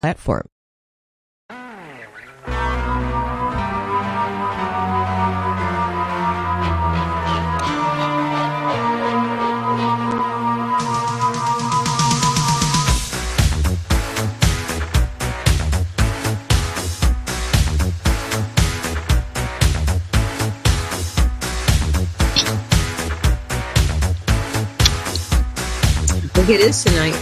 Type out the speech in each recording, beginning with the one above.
platform. I think it is tonight.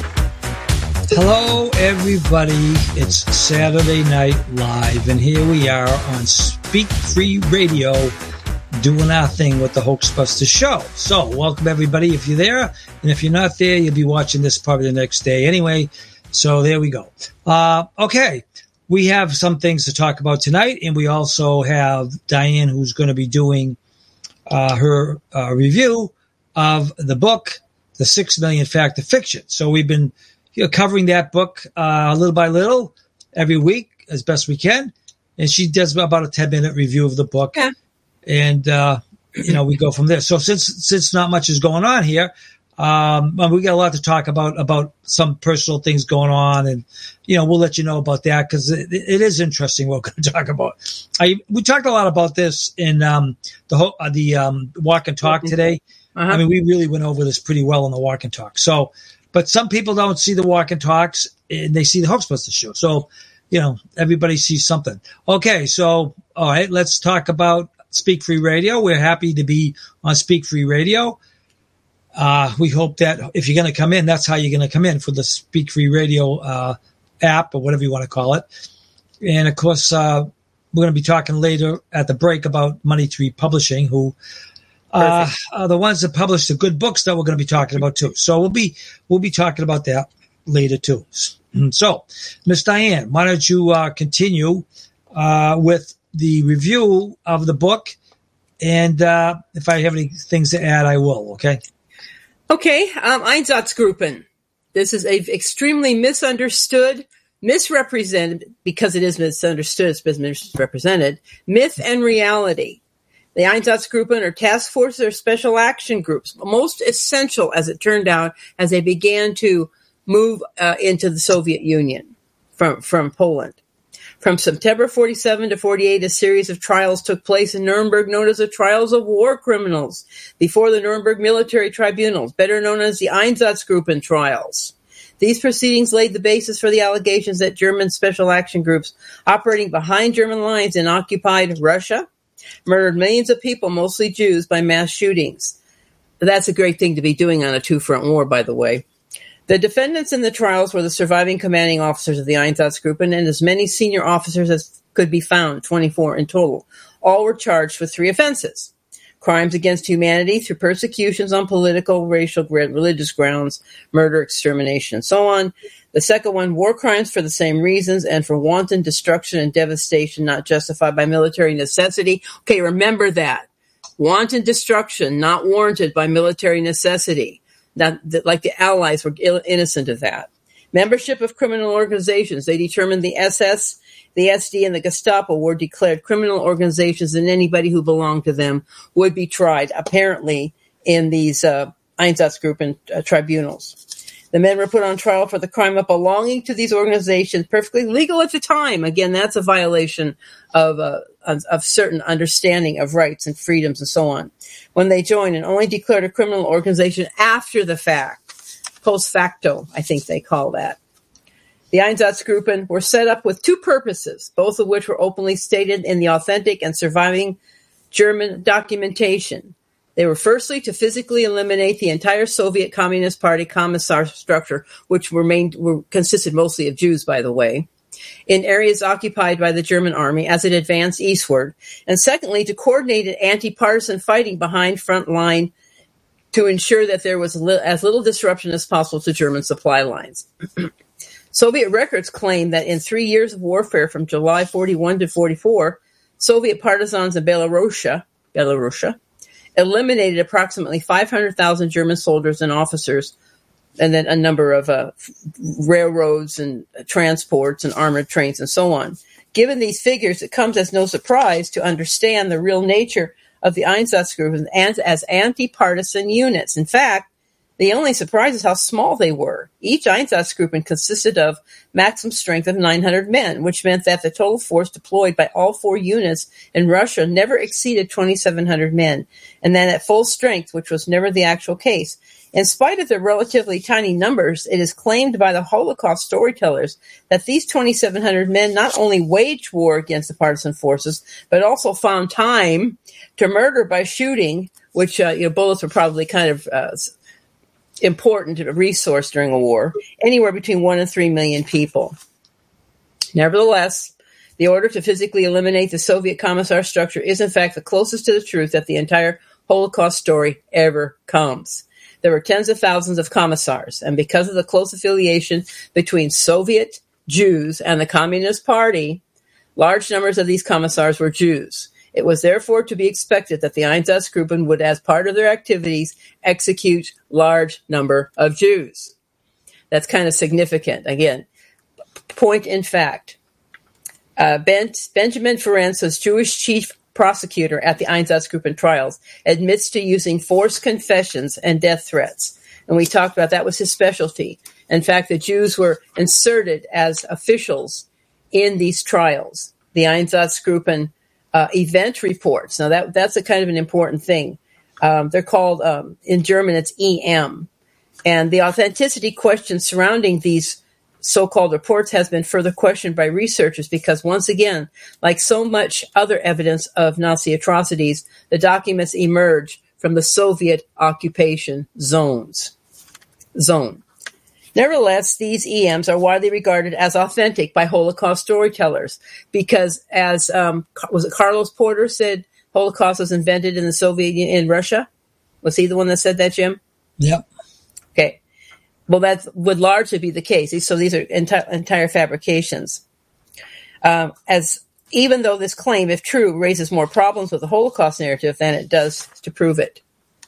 Hello, everybody. It's Saturday Night Live, and here we are on Speak Free Radio doing our thing with the Hoaxbuster Show. So, welcome, everybody, if you're there. And if you're not there, you'll be watching this probably the next day anyway. So, there we go. Okay. We have some things to talk about tonight, and we also have Diane, who's going to be doing her review of the book, The 6 Million Fact of Fiction. So we've been covering that book little by little every week as best we can. And she does about a 10-minute review of the book. Yeah. And, we go from there. So since not much is going on here, we got a lot to talk about some personal things going on. And, we'll let you know about that because it is interesting what we're going to talk about. We talked a lot about this in the Walk and Talk today. Uh-huh. I mean, we really went over this pretty well in the Walk and Talk. So, but some people don't see the Walk and Talks, and they see the Hoaxbuster Show. So, everybody sees something. Okay, so, all right, let's talk about Speak Free Radio. We're happy to be on Speak Free Radio. We hope that if you're going to come in, that's how you're going to come in for the Speak Free Radio app or whatever you want to call it. And, of course, we're going to be talking later at the break about Money Tree Publishing, who are the ones that publish the good books that we're going to be talking about too. So we'll be talking about that later too. So, Miss Diane, why don't you continue with the review of the book, and if I have any things to add, I will. Okay. Okay. Einsatzgruppen. This is a extremely misunderstood, misrepresented, because it is misunderstood, it's been misrepresented, myth and reality. The Einsatzgruppen are task forces or special action groups, most essential, as it turned out, as they began to move into the Soviet Union from Poland. From September 47 to 48, a series of trials took place in Nuremberg known as the Trials of War Criminals before the Nuremberg Military Tribunals, better known as the Einsatzgruppen trials. These proceedings laid the basis for the allegations that German special action groups operating behind German lines in occupied Russia murdered millions of people, mostly Jews, by mass shootings. That's a great thing to be doing on a two-front war, by the way. The defendants in the trials were the surviving commanding officers of the Einsatzgruppen and as many senior officers as could be found, 24 in total. All were charged with 3 offenses: crimes against humanity through persecutions on political, racial, religious grounds, murder, extermination, and so on. The second one, war crimes for the same reasons and for wanton destruction and devastation not justified by military necessity. Okay, remember that. Wanton destruction not warranted by military necessity. Like the Allies were innocent of that. Membership of criminal organizations. They determined the SS, the SD, and the Gestapo were declared criminal organizations, and anybody who belonged to them would be tried, apparently, in these Einsatzgruppen tribunals. The men were put on trial for the crime of belonging to these organizations, perfectly legal at the time. Again, that's a violation of certain understanding of rights and freedoms and so on. When they joined and only declared a criminal organization after the fact, post facto, I think they call that. The Einsatzgruppen were set up with 2 purposes, both of which were openly stated in the authentic and surviving German documentation. They were firstly to physically eliminate the entire Soviet Communist Party commissar structure, which consisted mostly of Jews, by the way, in areas occupied by the German army as it advanced eastward. And secondly, to coordinate anti-partisan fighting behind front line to ensure that there was as little disruption as possible to German supply lines. Soviet records claim that in 3 years of warfare from July 41 to 44, Soviet partisans in Belarusia eliminated approximately 500,000 German soldiers and officers, and then a number of railroads and transports and armored trains and so on. Given these figures, it comes as no surprise to understand the real nature of the Einsatzgruppen as anti-partisan units. In fact, The only surprise is how small they were. Each Einsatzgruppen consisted of maximum strength of 900 men, which meant that the total force deployed by all 4 units in Russia never exceeded 2,700 men, and then at full strength, which was never the actual case. In spite of their relatively tiny numbers, it is claimed by the Holocaust storytellers that these 2,700 men not only waged war against the partisan forces, but also found time to murder by shooting, which bullets were probably kind of important resource during a war, anywhere between 1 and 3 million people. Nevertheless, the order to physically eliminate the Soviet commissar structure is in fact the closest to the truth that the entire Holocaust story ever comes. There were tens of thousands of commissars, and because of the close affiliation between Soviet Jews and the Communist Party, large numbers of these commissars were Jews. It was therefore to be expected that the Einsatzgruppen would, as part of their activities, execute large number of Jews. That's kind of significant. Again, point in fact, Benjamin Ferencz, Jewish chief prosecutor at the Einsatzgruppen trials, admits to using forced confessions and death threats. And we talked about that was his specialty. In fact, the Jews were inserted as officials in these trials. The Einsatzgruppen event reports. Now that's a kind of an important thing. They're called, in German, it's EM. And the authenticity question surrounding these so-called reports has been further questioned by researchers because, once again, like so much other evidence of Nazi atrocities, the documents emerge from the Soviet occupation zone. Nevertheless, these EMs are widely regarded as authentic by Holocaust storytellers because, as was it Carlos Porter said, Holocaust was invented in the Soviet Union, in Russia. Was he the one that said that, Jim? Yep. Okay. Well, that would largely be the case. So these are entire fabrications. As even though this claim, if true, raises more problems with the Holocaust narrative than it does to prove it.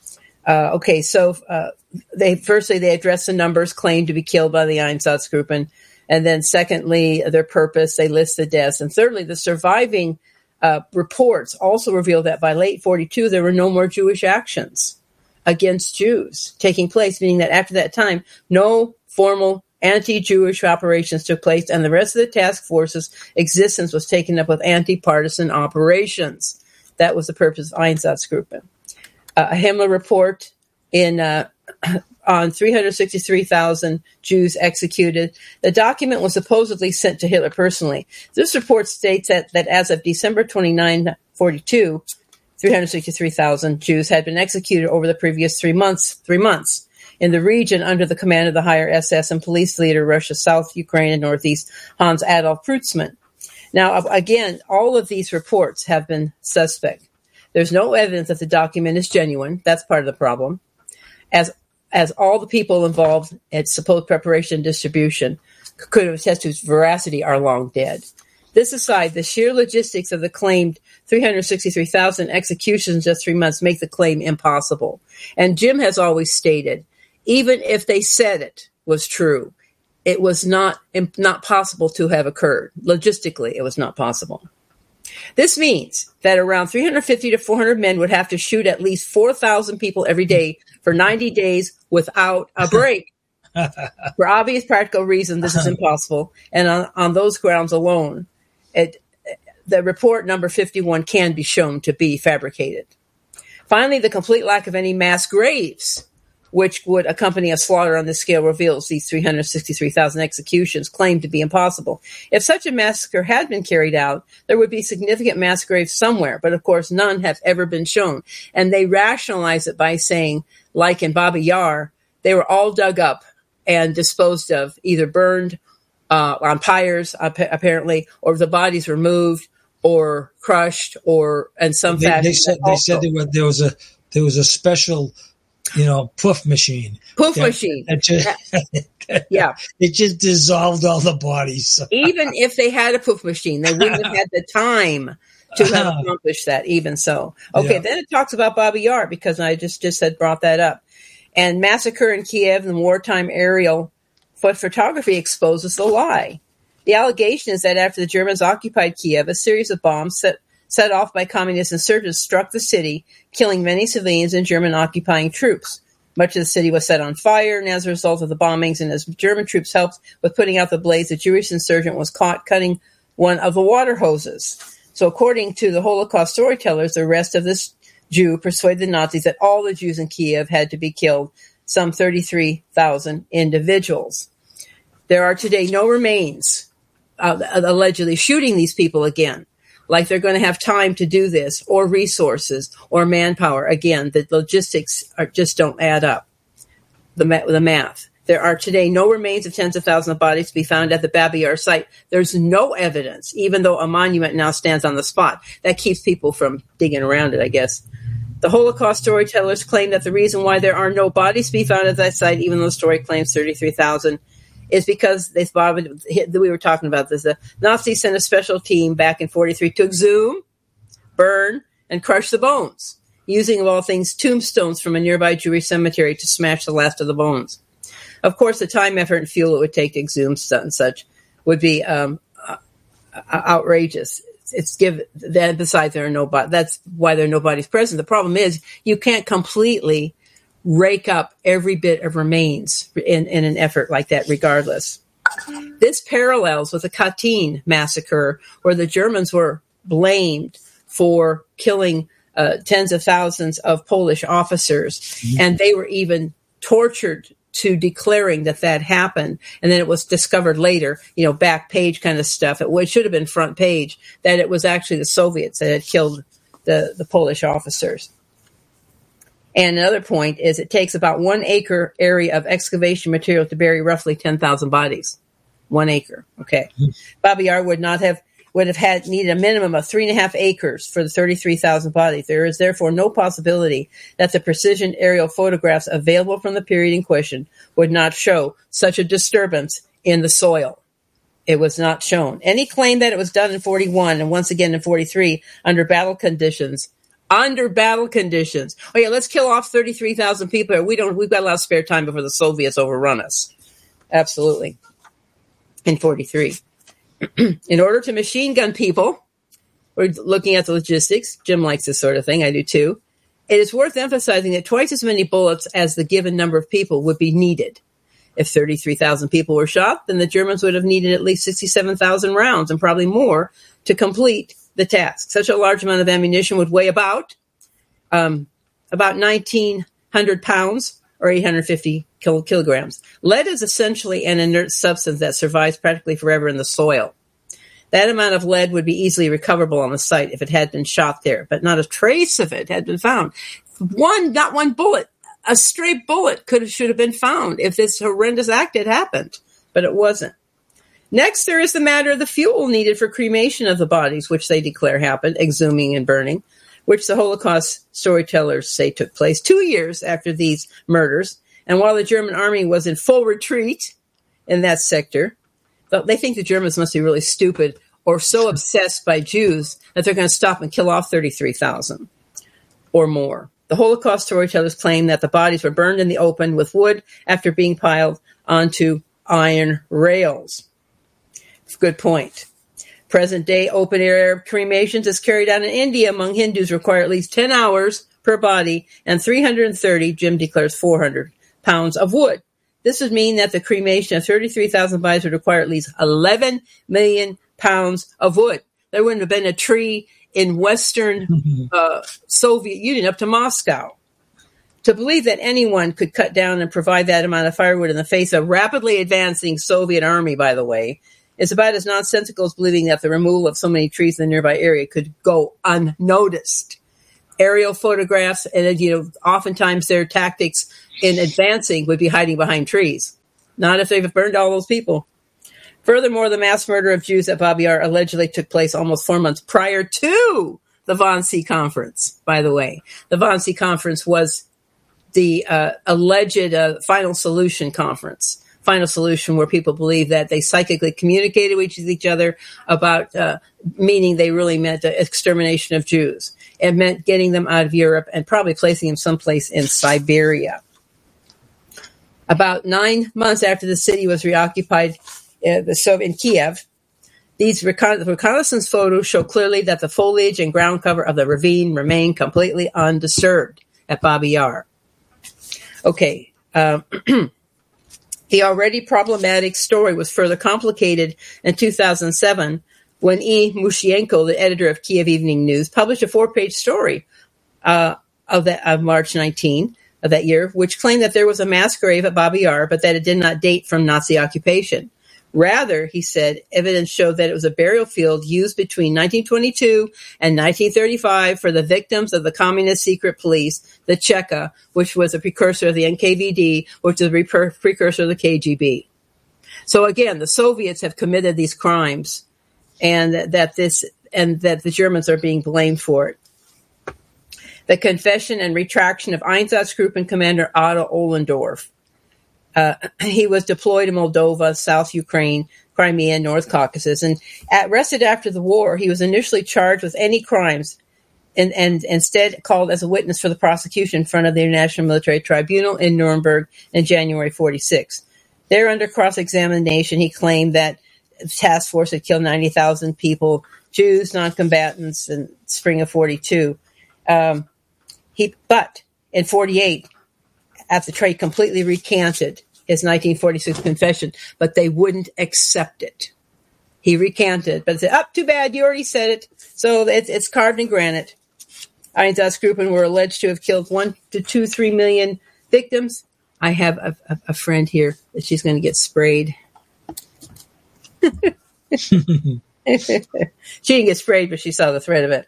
They address the numbers claimed to be killed by the Einsatzgruppen, and then secondly, their purpose. They list the deaths, and thirdly, the surviving reports also reveal that by late 1942 there were no more Jewish actions against Jews taking place, meaning that after that time, no formal anti-Jewish operations took place, and the rest of the task force's existence was taken up with anti-partisan operations. That was the purpose of Einsatzgruppen. A Himmler report on 363,000 Jews executed. The document was supposedly sent to Hitler personally. This report states that as of December 29, 1942, 363,000 Jews had been executed over the previous 3 months in the region under the command of the higher SS and police leader, Russia, South Ukraine, and Northeast, Hans Adolf Kreutzmann. Now, again, all of these reports have been suspect. There's no evidence that the document is genuine. That's part of the problem. As all the people involved in supposed preparation and distribution could have attested to its veracity are long dead. This aside, the sheer logistics of the claimed 363,000 executions in just 3 months make the claim impossible. And Jim has always stated, even if they said it was true, it was not possible to have occurred. Logistically, it was not possible. This means that around 350 to 400 men would have to shoot at least 4,000 people every day for 90 days without a break. For obvious practical reasons, this is impossible. And on those grounds alone, the report number 51 can be shown to be fabricated. Finally, the complete lack of any mass graves, which would accompany a slaughter on this scale, reveals these 363,000 executions claimed to be impossible. If such a massacre had been carried out, there would be significant mass graves somewhere, but of course none have ever been shown. And they rationalize it by saying, like in Babi Yar, they were all dug up and disposed of, either burned on pyres, apparently, or the bodies were moved or crushed, or in some fashion. They said there was a special, poof machine. Yeah. It just dissolved all the bodies. Even if they had a poof machine, they wouldn't have had the time to have accomplished that, even so. Okay, Then it talks about Babi Yar, because I just had brought that up. And massacre in Kiev and wartime aerial photography exposes the lie. The allegation is that after the Germans occupied Kiev, a series of bombs set off by communist insurgents struck the city, killing many civilians and German occupying troops. Much of the city was set on fire, and as a result of the bombings and as German troops helped with putting out the blaze, a Jewish insurgent was caught cutting one of the water hoses. So according to the Holocaust storytellers, the arrest of this Jew persuaded the Nazis that all the Jews in Kiev had to be killed, some 33,000 individuals. There are today no remains allegedly shooting these people again, like they're going to have time to do this, or resources, or manpower. Again, the logistics just don't add up, the math. There are today no remains of tens of thousands of bodies to be found at the Babi Yar site. There's no evidence, even though a monument now stands on the spot. That keeps people from digging around it, I guess. The Holocaust storytellers claim that the reason why there are no bodies to be found at that site, even though the story claims 33,000, is because we were talking about this. The Nazis sent a special team back in 1943 to exhume, burn, and crush the bones, using, of all things, tombstones from a nearby Jewish cemetery to smash the last of the bones. Of course, the time, effort, and fuel it would take to exhume and such would be outrageous. Besides, there are no bodies. That's why there are no bodies present. The problem is you can't completely rake up every bit of remains in an effort like that, regardless. This parallels with the Katyn massacre, where the Germans were blamed for killing tens of thousands of Polish officers, and they were even tortured to declaring that happened. And then it was discovered later, back page kind of stuff. It should have been front page, that it was actually the Soviets that had killed the Polish officers. And another point is it takes about 1 acre area of excavation material to bury roughly 10,000 bodies. 1 acre. Okay. Babi Yar would have needed a minimum of 3.5 acres for the 33,000 bodies. There is therefore no possibility that the precision aerial photographs available from the period in question would not show such a disturbance in the soil. It was not shown. Any claim that it was done in 1941 and once again in 1943 under battle conditions. Oh yeah, let's kill off 33,000 people. We've got a lot of spare time before the Soviets overrun us. Absolutely. In 1943. In order to machine gun people, we're looking at the logistics. Jim likes this sort of thing. I do too. It is worth emphasizing that twice as many bullets as the given number of people would be needed. If 33,000 people were shot, then the Germans would have needed at least 67,000 rounds and probably more to complete the task. Such a large amount of ammunition would weigh about 1,900 pounds or 850 kilograms. Lead is essentially an inert substance that survives practically forever in the soil. That amount of lead would be easily recoverable on the site if it had been shot there, but not a trace of it had been found. Not one bullet, a stray bullet should have been found if this horrendous act had happened, but it wasn't. Next, there is the matter of the fuel needed for cremation of the bodies, which they declare happened, exhuming and burning, which the Holocaust storytellers say took place 2 years after these murders. And while the German army was in full retreat in that sector, they think the Germans must be really stupid or so obsessed by Jews that they're going to stop and kill off 33,000 or more. The Holocaust storytellers claim that the bodies were burned in the open with wood after being piled onto iron rails. Good point. Present-day open-air cremations is carried out in India among Hindus require at least 10 hours per body and 330, Jim declares 400, pounds of wood. This would mean that the cremation of 33,000 bodies would require at least 11 million pounds of wood. There wouldn't have been a tree in Western Soviet Union up to Moscow. To believe that anyone could cut down and provide that amount of firewood in the face of a rapidly advancing Soviet army, by the way, is about as nonsensical as believing that the removal of so many trees in the nearby area could go unnoticed. Aerial photographs, and oftentimes their tactics in advancing would be hiding behind trees. Not if they've burned all those people. Furthermore, the mass murder of Jews at Babi Yar allegedly took place almost 4 months prior to the Wannsee Conference, by the way. The Wannsee Conference was the alleged final solution conference. Final solution where people believe that they psychically communicated with each other about, meaning they really meant the extermination of Jews. It meant getting them out of Europe and probably placing them someplace in Siberia. About 9 months after the city was reoccupied in Kiev, these reconnaissance photos show clearly that the foliage and ground cover of the ravine remained completely undisturbed at Babi Yar. Okay. The already problematic story was further complicated in 2007 when E. Mushienko, the editor of Kiev Evening News, published a 4-page story of March 19 of that year, which claimed that there was a mass grave at Babi Yar, but that it did not date from Nazi occupation. Rather, he said, evidence showed that it was a burial field used between 1922 and 1935 for the victims of the communist secret police, the Cheka, which was a precursor of the NKVD, which is a precursor of the KGB. So again, the Soviets have committed these crimes, and that the Germans are being blamed for it. The confession and retraction of Einsatzgruppen commander Otto Ohlendorf. He was deployed in Moldova, South Ukraine, Crimea, and North Caucasus, and arrested after the war. He was initially charged with any crimes and instead called as a witness for the prosecution in front of the International Military Tribunal in Nuremberg in January 1946. There, under cross-examination, he claimed that the task force had killed 90,000 people, Jews, non-combatants, in spring of 1942. But in 1948, after Trey completely recanted his 1946 confession, but they wouldn't accept it. He recanted, but said, too bad, you already said it. So it's carved in granite. Einsatzgruppen were alleged to have killed 1 to 3 million victims. I have a friend here that she's going to get sprayed. She didn't get sprayed, but she saw the threat of it.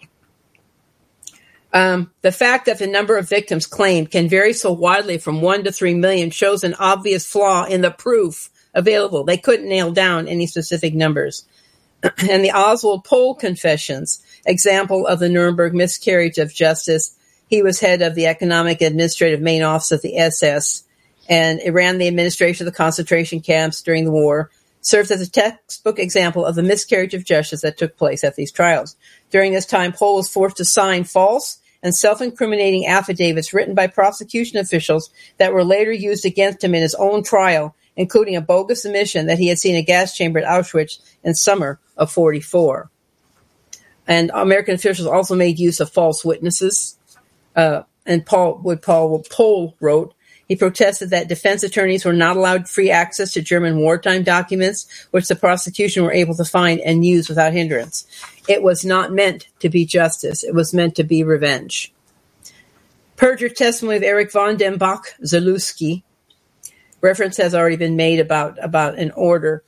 The fact that the number of victims claimed can vary so widely from 1 to 3 million shows an obvious flaw in the proof available. They couldn't nail down any specific numbers. And the Oswald Pohl confessions, example of the Nuremberg miscarriage of justice. He was head of the Economic Administrative Main Office of the SS, and it ran the administration of the concentration camps during the war, serves as a textbook example of the miscarriage of justice that took place at these trials. During this time, Pohl was forced to sign false and self-incriminating affidavits written by prosecution officials that were later used against him in his own trial, including a bogus admission that he had seen a gas chamber at Auschwitz in summer of 1944. And American officials also made use of false witnesses. And Pohl wrote, he protested that defense attorneys were not allowed free access to German wartime documents, which the prosecution were able to find and use without hindrance. It was not meant to be justice. It was meant to be revenge. Perjured testimony of Erich von dem Bach-Zelewski. Reference has already been made about an order.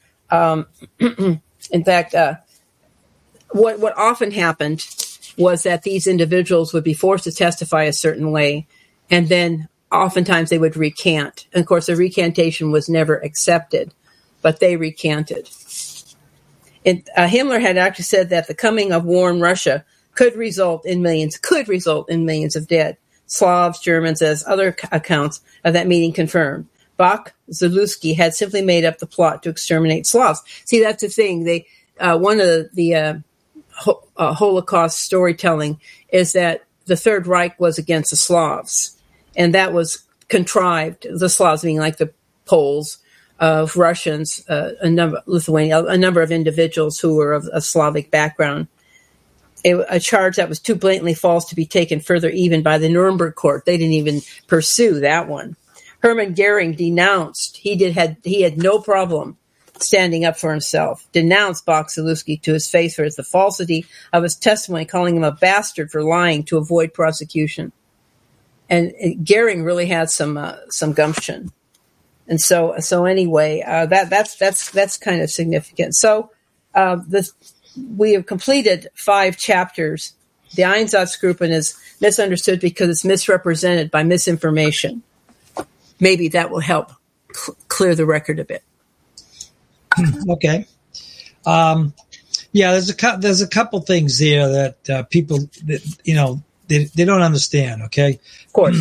In fact, what often happened was that these individuals would be forced to testify a certain way, and then oftentimes they would recant. And of course, the recantation was never accepted, but they recanted. Himmler had actually said that the coming of war in Russia could result in millions of dead. Slavs, Germans, as other accounts of that meeting confirmed. Bach-Zelewski had simply made up the plot to exterminate Slavs. See, that's the thing. One of the Holocaust storytelling is that the Third Reich was against the Slavs, and that was contrived. The Slavs being like the Poles, Russians, Lithuania, a number of individuals who were of a Slavic background. A charge that was too blatantly false to be taken further even by the Nuremberg court. They didn't even pursue that one. Hermann Goering denounced. He had no problem standing up for himself. Denounced Bach-Zelewski to his face for the falsity of his testimony, calling him a bastard for lying to avoid prosecution. And Goering really had some gumption. And so anyway, that's kind of significant. So we have completed 5 chapters. The Einsatzgruppen is misunderstood because it's misrepresented by misinformation. Maybe that will help clear the record a bit. Okay. There's a couple things there that people, they don't understand. Okay. Of course.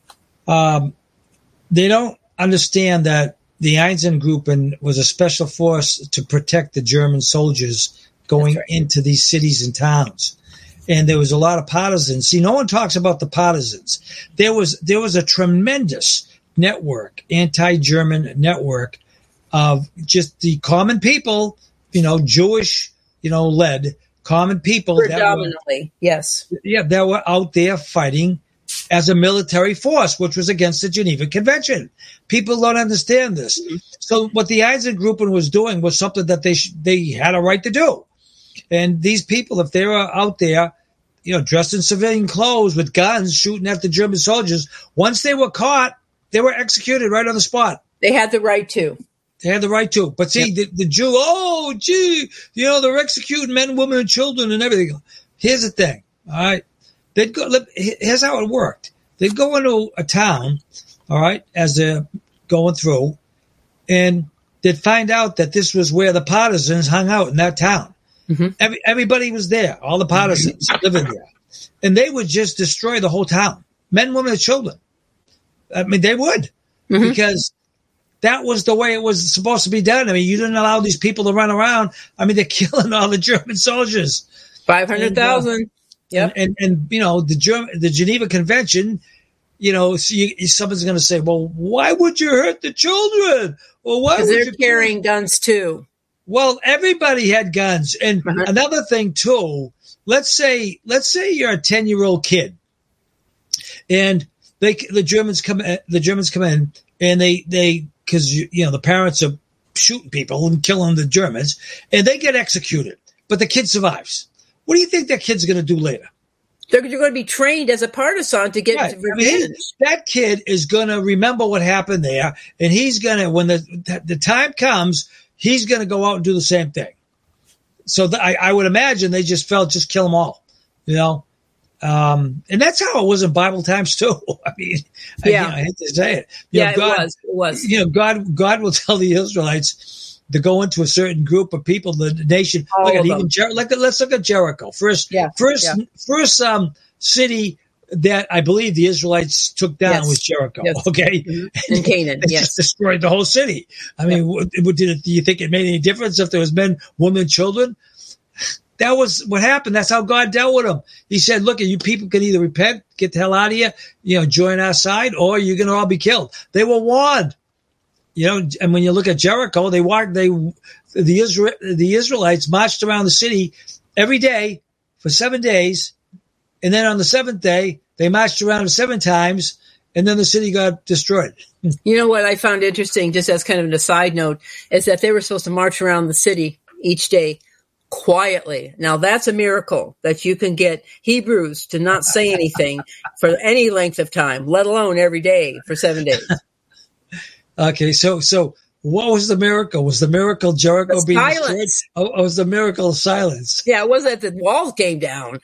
They don't understand that the Einsatzgruppen was a special force to protect the German soldiers going into these cities and towns. And there was a lot of partisans. See, no one talks about the partisans. There was a tremendous network, anti-German network of just the common people, Jewish, led common people. Predominantly, yes. Yeah, that were out there fighting as a military force, which was against the Geneva Convention. People don't understand this. Mm-hmm. So what the Einsatzgruppen was doing was something that they had a right to do. And these people, if they were out there, dressed in civilian clothes with guns shooting at the German soldiers, once they were caught, they were executed right on the spot. They had the right to. They had the right to. But see, the Jew, they're executing men, women, and children and everything. Here's the thing, all right? Here's how it worked. They'd go into a town, all right, as they're going through, and they'd find out that this was where the partisans hung out in that town. Mm-hmm. Everybody was there, all the partisans living there. And they would just destroy the whole town, men, women, and children. I mean, they would, because that was the way it was supposed to be done. I mean, you didn't allow these people to run around. I mean, they're killing all the German soldiers. 500,000. Yep. And the Geneva Convention, someone's going to say, well, why would you hurt the children? Well, why? Because they're carrying guns too. Well, everybody had guns. And another thing too, let's say you're a 10-year-old kid and the Germans come in and they because the parents are shooting people and killing the Germans and they get executed, but the kid survives. What do you think that kid's going to do later? They're going to be trained as a partisan to get revenge. I mean, that kid is going to remember what happened there, and he's going to, when the time comes, he's going to go out and do the same thing. So I would imagine they just felt just kill them all, and that's how it was in Bible times too. I mean, I hate to say it. It was. God will tell the Israelites to go into a certain group of people, the nation. Let's look at Jericho first. First city that I believe the Israelites took down was Jericho. Yes. Okay, in Canaan. They just destroyed the whole city. I mean, do you think it made any difference if there was men, women, children? That was what happened. That's how God dealt with them. He said, "Look, you people can either repent, get the hell out of here, join our side, or you're going to all be killed." They were warned. And when you look at Jericho, the Israelites marched around the city every day for 7 days. And then on the seventh day, they marched around 7 times and then the city got destroyed. You know what I found interesting, just as kind of an aside note, is that they were supposed to march around the city each day quietly. Now that's a miracle that you can get Hebrews to not say anything for any length of time, let alone every day for 7 days. Okay, so what was the miracle? Was the miracle Jericho being destroyed? Or was the miracle silence? Yeah, it wasn't that the walls came down.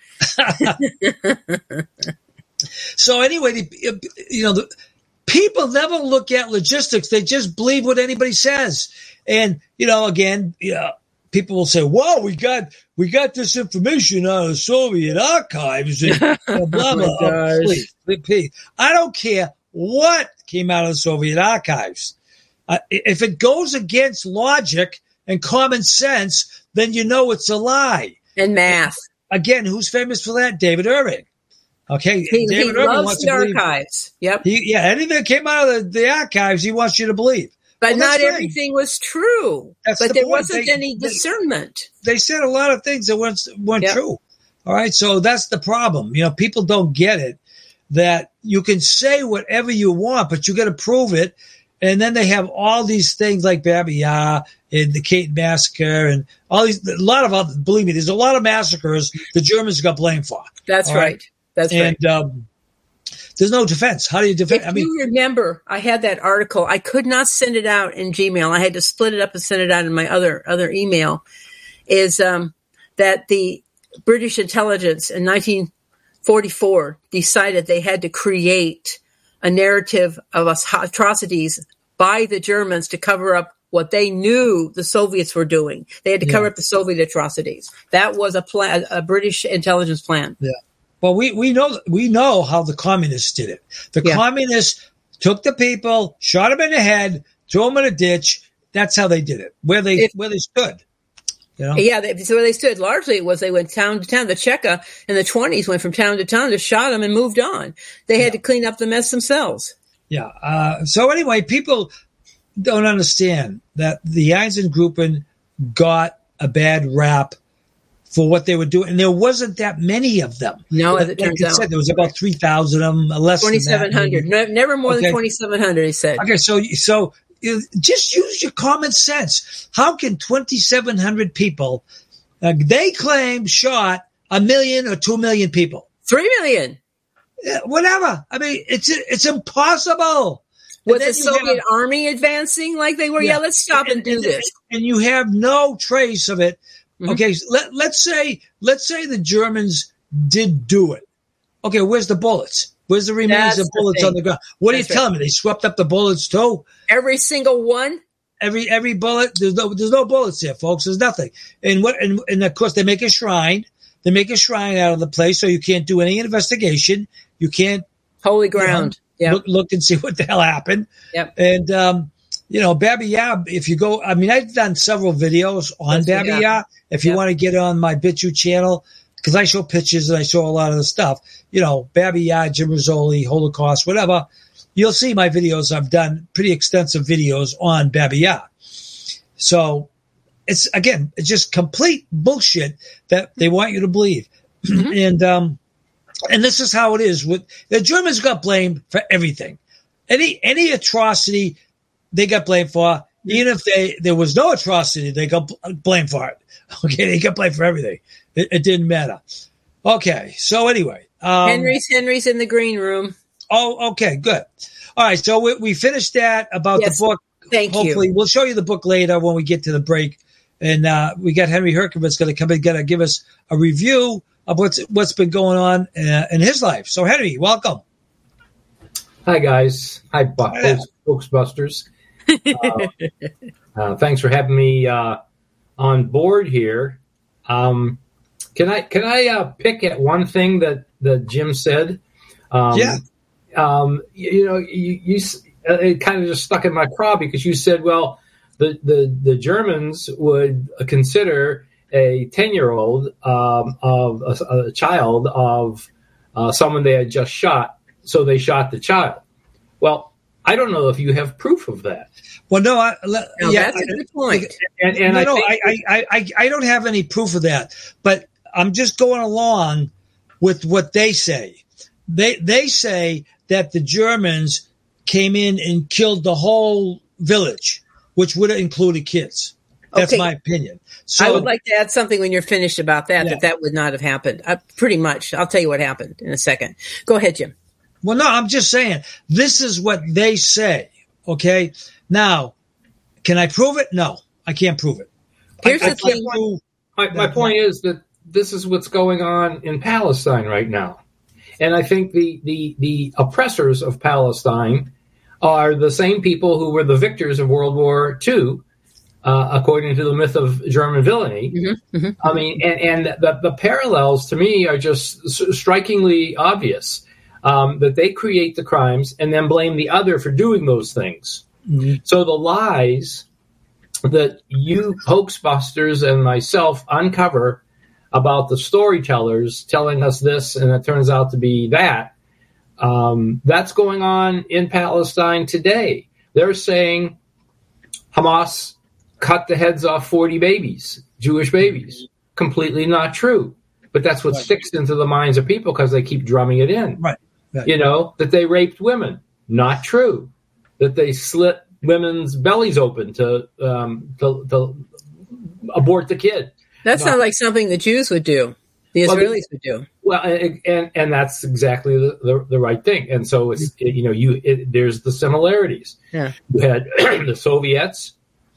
So anyway, the people never look at logistics. They just believe what anybody says. And, again, people will say, "Whoa, we got this information out of Soviet archives and blah, blah, please. I don't care what came out of the Soviet archives. If it goes against logic and common sense, then it's a lie. And math. Again, who's famous for that? David Irving. Okay, David Irving loves the archives. Yep. Anything that came out of the archives, he wants you to believe. But not everything was true. But there wasn't any discernment. They said a lot of things that weren't true. All right, so that's the problem. People don't get it, that you can say whatever you want, but you got to prove it. And then they have all these things like Babi Yar and the Kate massacre and all these, believe me, there's a lot of massacres the Germans got blamed for. That's right. That's right. And there's no defense. How do you defend? If you remember, I had that article. I could not send it out in Gmail. I had to split it up and send it out in my other email. Is that the British intelligence in 1944 decided they had to create a narrative of atrocities by the Germans to cover up what they knew the Soviets were doing. They had to cover up the Soviet atrocities. That was a British intelligence plan. Yeah. Well, we know how the communists did it. The communists took the people, shot them in the head, threw them in a ditch. That's how they did it. Where they stood. Yeah, so where they stood largely it was they went town to town. The Cheka in the 1920s went from town to town, just shot them and moved on. They had to clean up the mess themselves. Yeah. So anyway, people don't understand that the Einsatzgruppen got a bad rap for what they were doing. And there wasn't that many of them. No, as it turns out. There was about 3,000 of them, less 2,700. than that. Never more than 2,700, he said. Okay, so just use your common sense. How can 2,700 people, they claim shot 1 million or 2 million people? 3 million. Whatever. I mean, it's impossible. Was the Soviet army advancing like they were? Yeah, let's stop and do this. And you have no trace of it. Mm-hmm. Okay, so let's say the Germans did do it. Okay, where's the bullets? Where's the remains of bullets on the ground? What are you telling me? They swept up the bullets too? Every single one? Every bullet. There's no bullets there, folks. There's nothing. And of course they make a shrine. They make a shrine out of the place, so you can't do any investigation. You can't holy ground. Look and see what the hell happened. Yep. And Babi Yar, if you go, I mean, I've done several videos on Babi Yar. If you want to get on my BitChute channel, because I show pictures and I show a lot of the stuff, Babi Yar, Jim Rizzoli, Holocaust, whatever, you'll see my videos. I've done pretty extensive videos on Babi Yar. So it's just complete bullshit that they want you to believe. Mm-hmm. And this is how it is. With the Germans got blamed for everything. Any atrocity they got blamed for. Even if there was no atrocity, they got blamed for it. Okay, they got blamed for everything. It didn't matter. Okay, so anyway. Henry's in the green room. Oh, okay, good. All right, so we finished that about the book. Hopefully, we'll show you the book later when we get to the break. And we got Henry Herkovitz going to come and give us a review of what's been going on in his life. So, Henry, welcome. Hi, guys. Hi, Hoaxbusters. Thanks for having me on board here. Can I pick at one thing that Jim said? It kind of just stuck in my craw because you said, well, the Germans would consider a 10-year-old of a child of someone they had just shot, so they shot the child. Well, I don't know if you have proof of that. Well, no, that's a good point. I don't have any proof of that, but I'm just going along with what they say. They say that the Germans came in and killed the whole village, which would have included kids. That's my opinion. So I would like to add something when you're finished about that that would not have happened. Pretty much. I'll tell you what happened in a second. Go ahead, Jim. Well, no, I'm just saying this is what they say. Okay. Now, can I prove it? No, I can't prove it. Here's the thing. My point is that this is what's going on in Palestine right now. And I think the oppressors of Palestine are the same people who were the victors of World War II, according to the myth of German villainy. Mm-hmm, mm-hmm. I mean, and the parallels to me are just strikingly obvious, that they create the crimes and then blame the other for doing those things. Mm-hmm. So the lies that you hoaxbusters and myself uncover about the storytellers telling us this and it turns out to be that, that's going on in Palestine today. They're saying Hamas cut the heads off 40 babies, Jewish babies. Completely not true. But that's what's fixed into the minds of people because they keep drumming it in. Right. That they raped women. Not true. That they slit women's bellies open to abort the kid. That sounds like something the Jews would do. The Israelis would do. Well, and that's exactly the right thing. And so it's there's the similarities. Yeah. You had the Soviets,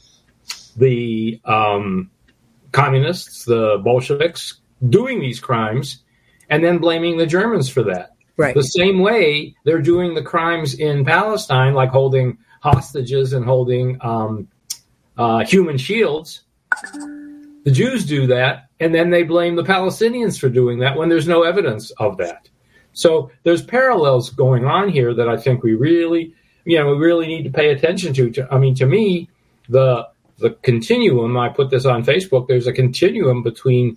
the communists, the Bolsheviks doing these crimes, and then blaming the Germans for that. Right. The same way they're doing the crimes in Palestine, like holding hostages and holding human shields. The Jews do that, and then they blame the Palestinians for doing that when there's no evidence of that. So there's parallels going on here that I think we really need to pay attention to. To me, the continuum, I put this on Facebook, there's a continuum between,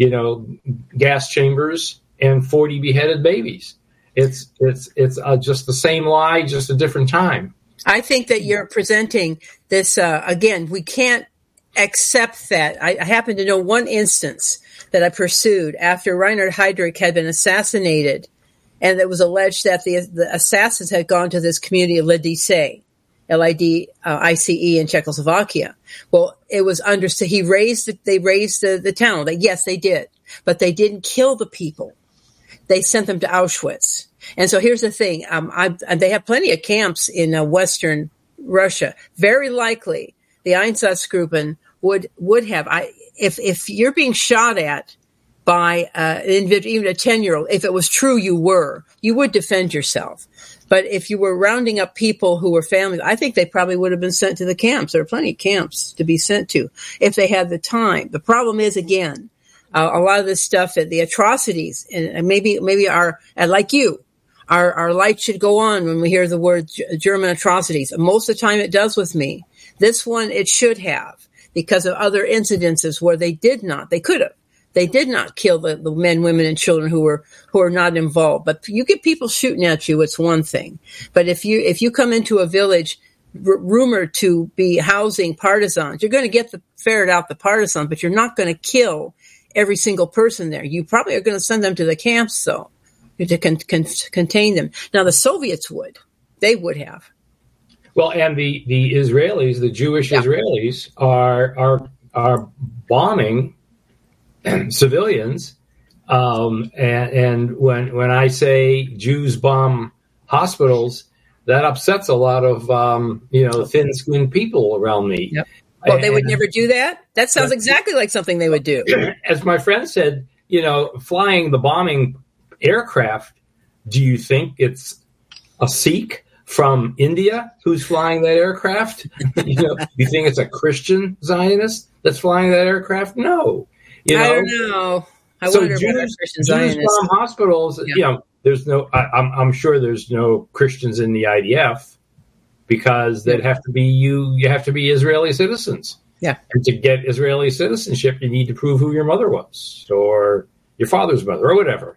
gas chambers and 40 beheaded babies. It's just the same lie, just a different time. I think that you're presenting this, again, we can't accept that. I happen to know one instance that I pursued after Reinhard Heydrich had been assassinated, and it was alleged that the assassins had gone to this community of Lidice, Lidice in Czechoslovakia. Well, it was understood. They raised the town. Yes, they did, but they didn't kill the people. They sent them to Auschwitz. And so here's the thing. They have plenty of camps in Western Russia. Very likely the Einsatzgruppen would have. If you're being shot at by an individual, even a 10-year-old, if it was true you would defend yourself. But if you were rounding up people who were families, I think they probably would have been sent to the camps. There are plenty of camps to be sent to if they had the time. The problem is, again, a lot of this stuff, the atrocities, and maybe like you, our light should go on when we hear the word German atrocities. Most of the time it does with me. This one, it should have, because of other incidences where they did not kill the men, women, and children who are not involved. But you get people shooting at you, it's one thing. But if you come into a village rumored to be housing partisans, you're going to ferret out the partisans, but you're not going to kill every single person there. You probably are going to send them to the camps, though, to contain them. Now, the Soviets they would have. Well, and the Israelis, the Jewish Israelis, are bombing civilians. And when I say Jews bomb hospitals, that upsets a lot of thin-skinned people around me. Yep. Well, they would never do that? That sounds exactly like something they would do. As my friend said, flying the bombing aircraft, do you think it's a Sikh from India who's flying that aircraft? You think it's a Christian Zionist that's flying that aircraft? No. I don't know. I wonder Jews bomb hospitals. Yeah. There's no. I'm sure there's no Christians in the IDF, because they'd have to be you have to be Israeli citizens. Yeah. And to get Israeli citizenship, you need to prove who your mother was or your father's mother or whatever.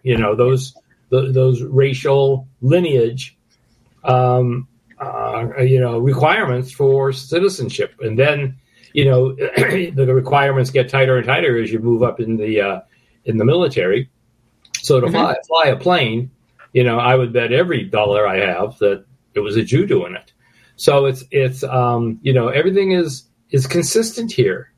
Those racial lineage, requirements for citizenship. And then, the requirements get tighter and tighter as you move up in the military. So to fly a plane, I would bet every dollar I have that it was a Jew doing it. So it's everything is consistent here.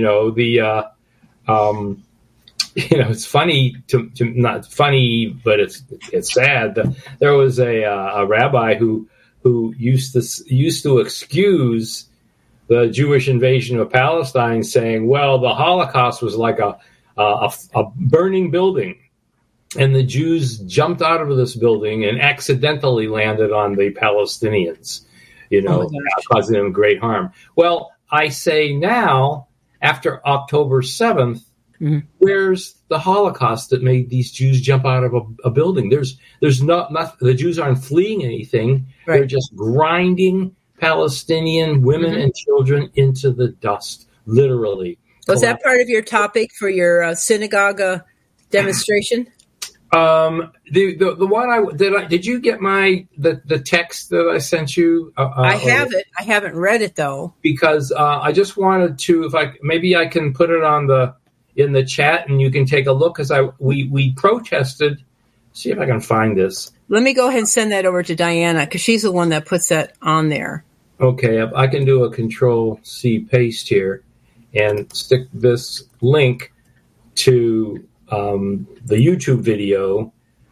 It's funny to not funny, but it's sad. There was a rabbi who used to excuse the Jewish invasion of Palestine, saying, "Well, the Holocaust was like a burning building, and the Jews jumped out of this building and accidentally landed on the Palestinians, causing them great harm." Well, I say now, after October 7th, where's the Holocaust that made these Jews jump out of a building? There's not the Jews aren't fleeing anything. Right. They're just grinding Palestinian women and children into the dust, literally. Was that part of your topic for your synagogue demonstration? The one did you get the text that I sent you? I have it. I haven't read it though, because I just wanted to, maybe I can put it in the chat and you can take a look, because we protested. See if I can find this. Let me go ahead and send that over to Diana, because she's the one that puts that on there. Okay, I can do a Control-C paste here and stick this link to the YouTube video.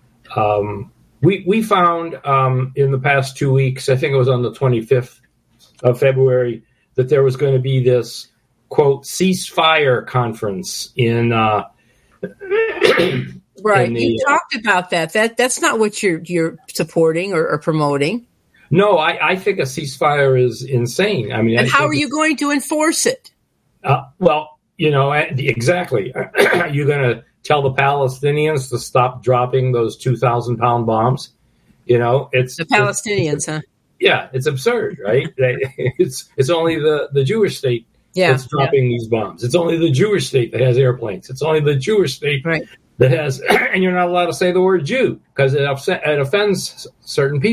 We found in the past 2 weeks, I think it was on the 25th of February, that there was going to be this, quote, ceasefire conference in right. You talked about that. That's not what you're supporting or promoting. No, I think a ceasefire is insane. I mean, and how are you going to enforce it? Well, exactly. You're going to tell the Palestinians to stop dropping those 2,000-pound bombs? It's the Palestinians, huh? Yeah, it's absurd, right? It's only the Jewish state that's dropping these bombs. It's only the Jewish state that has airplanes. It's only the Jewish state that has, and you're not allowed to say the word Jew because it offends certain people.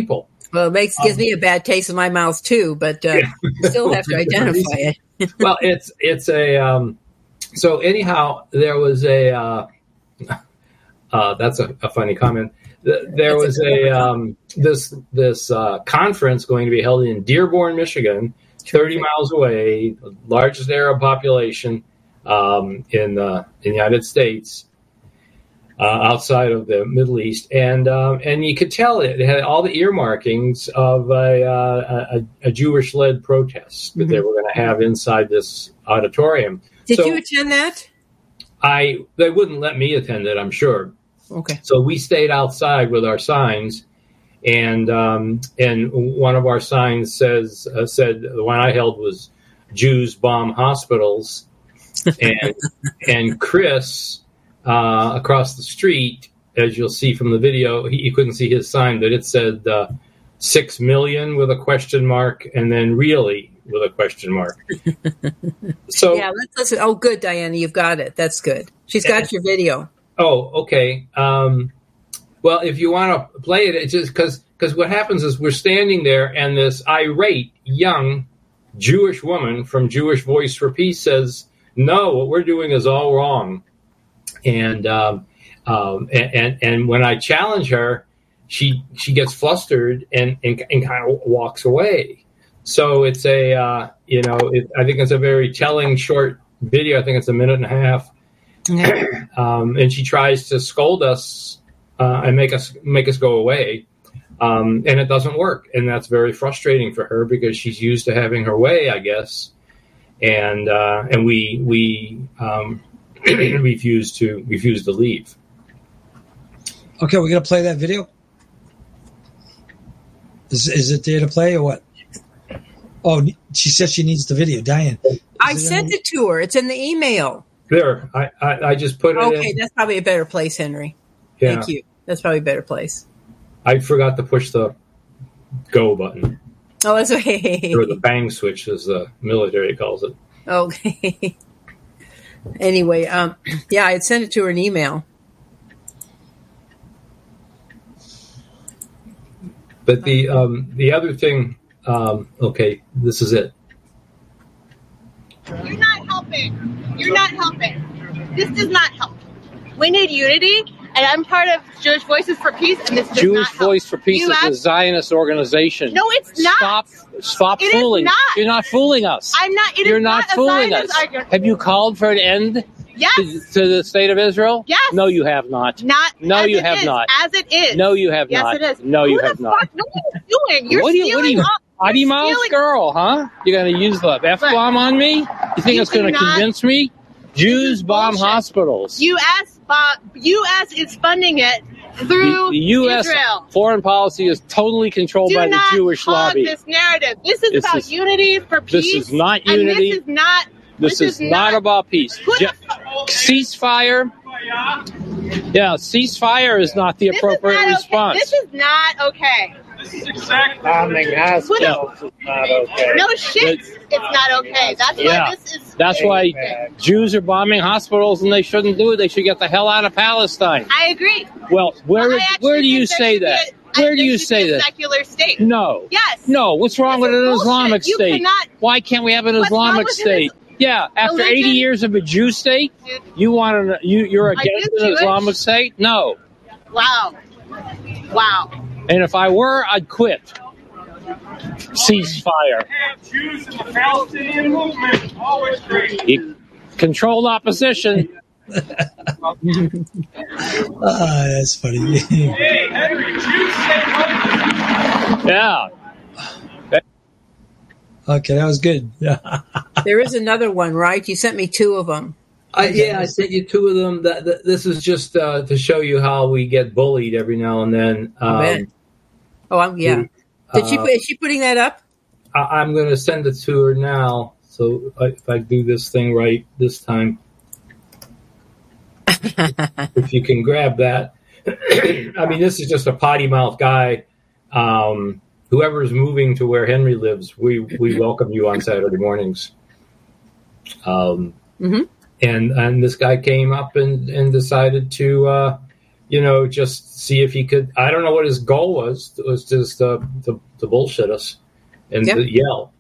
Well, it gives me a bad taste in my mouth too, but still have to identify it. Well, it's a so anyhow, there was a that's a funny comment. There was this conference going to be held in Dearborn, Michigan, 30 miles away, largest Arab population in the United States, outside of the Middle East, and you could tell it had all the earmarkings of a Jewish-led protest that they were going to have inside this auditorium. Did you attend that? They wouldn't let me attend it, I'm sure. Okay. So we stayed outside with our signs, and one of our signs said the one I held was "Jews bomb hospitals," and Chris across the street, as you'll see from the video, you couldn't see his sign, but it said 6 million with a question mark, and then really with a question mark. So yeah, let's listen. Oh, good, Diana, you've got it. That's good. She's got your video. Oh, okay. Well, if you want to play it, it's just because what happens is we're standing there, and this irate young Jewish woman from Jewish Voice for Peace says, "No, what we're doing is all wrong." And when I challenge her, she gets flustered and kind of walks away. So it's I think it's a very telling short video. I think it's a minute and a half. Okay. And she tries to scold us and make us go away, and it doesn't work, and that's very frustrating for her because she's used to having her way, I guess, and we refuse to leave. Okay, we're gonna play that video. Is it there to play or what? Oh, she says she needs the video, Diane. I sent it to her. It's in the email. There, I just put it in. Okay, that's probably a better place, Henry. Yeah. Thank you. That's probably a better place. I forgot to push the go button. Oh, that's okay. Or the bang switch, as the military calls it. Okay. Anyway, yeah, I had sent it to her in email. But the other thing, okay, this is it. You're not helping. You're not helping. This does not help. We need unity, and I'm part of Jewish Voices for Peace, and this does Jewish not help. Voice for Peace is a Zionist organization. No, it's not. Stop It fooling. is not. You're not fooling us. I'm not. You're not fooling us. Argument. Have you called for an end Yes. to the state of Israel? Yes. No, you have not. Not. No, as you it have is. not. As it is. No, you have yes, not. Yes, it is. No, you Who have the not. Fuck? No, what are you doing? You're what stealing are you? up. Potty mouth girl, huh? You're going to use the F-bomb on me? You think it's going to convince me? Jews bomb hospitals. U.S. is funding it through the U.S. Israel. Foreign policy is totally controlled by the Jewish lobby. This narrative. This is about unity for peace. This is not unity. And this is not. This is not about peace. Ceasefire. Yeah, ceasefire is not the appropriate response. This is not okay. Bombing hospitals is not okay. No shit, it's not okay. That's why this is. That's why Jews are bombing hospitals, and they shouldn't do it. They should get the hell out of Palestine. I agree. Well, where do you say that? Where do you say that? Secular state. No. Yes. No. What's wrong with an Islamic state? Why can't we have an Islamic state? Yeah, after 80 years of a Jew state, you're against an Islamic state? No. Wow. And if I were, I'd quit. Ceasefire. Jews in the Palestinian movement, always great. Controlled opposition. That's funny. Hey, Henry, Jews say Yeah. Okay, that was good. There is another one, right? You sent me two of them. I sent you two of them. This is just to show you how we get bullied every now and then. Is she putting that up? I'm going to send it to her now. So if I do this thing right this time, if you can grab that. I mean, this is just a potty mouth guy. Whoever's moving to where Henry lives, we welcome you on Saturday mornings. And this guy came up and decided to, just see if he could. I don't know what his goal was. It was just to bullshit us and to yell.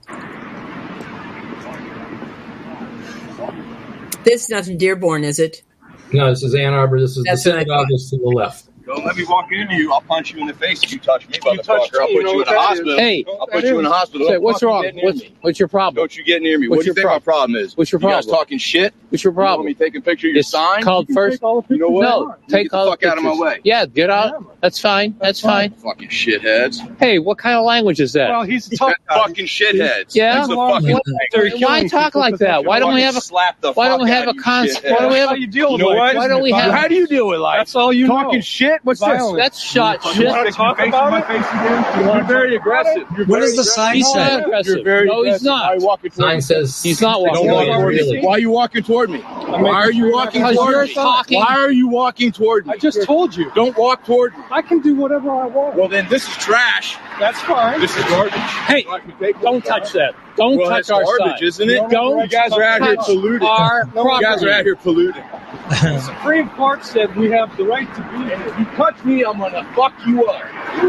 This is not in Dearborn, is it? No, this is Ann Arbor. This is the synagogue is to the left. Don't let me walk into you. I'll punch you in the face if you touch me, motherfucker. I'll put you in the hospital. Hey, I'll put you in the hospital. Say, what's wrong? What's your problem? Don't you get near me. What do you think my problem is? What's your You problem? guys talking shit? What's your problem? You want me taking picture of your sign? Called first. You know what? No, take get all the fuck out of my way. Yeah, get out. That's fine. That's fine. Fucking shitheads. Hey, what kind of language is that? Well, he's a tough guy. Fucking shitheads. Yeah. That's the fucking Why talk like that? Why don't we have a? Why don't we have a concept? Why don't we have How a? you deal with You know what? Why don't we have? How do you deal with life? That's all you Talking know. shit? What's Violence. this? That's shot You shit. want to talk about it? You're very aggressive. What does the sign He's say? not aggressive. You're very No, he's aggressive. Why not. are you walking toward Sign me? says He's not walking Don't walk toward toward you. me. Why are you walking toward me? Why are you walking Because toward you're me? talking. Why are you walking toward me? I just told you. Don't walk toward me. I can do whatever I want. Well, then this is trash. That's fine. This is garbage. Hey, I can take don't this touch out. that. Don't Well, touch that's our garbage, sign. isn't it? Don't You guys are out here touch polluting. our You guys are out property. here polluting. The Supreme Court said we have the right to be And if you touch me, I'm gonna fuck you up.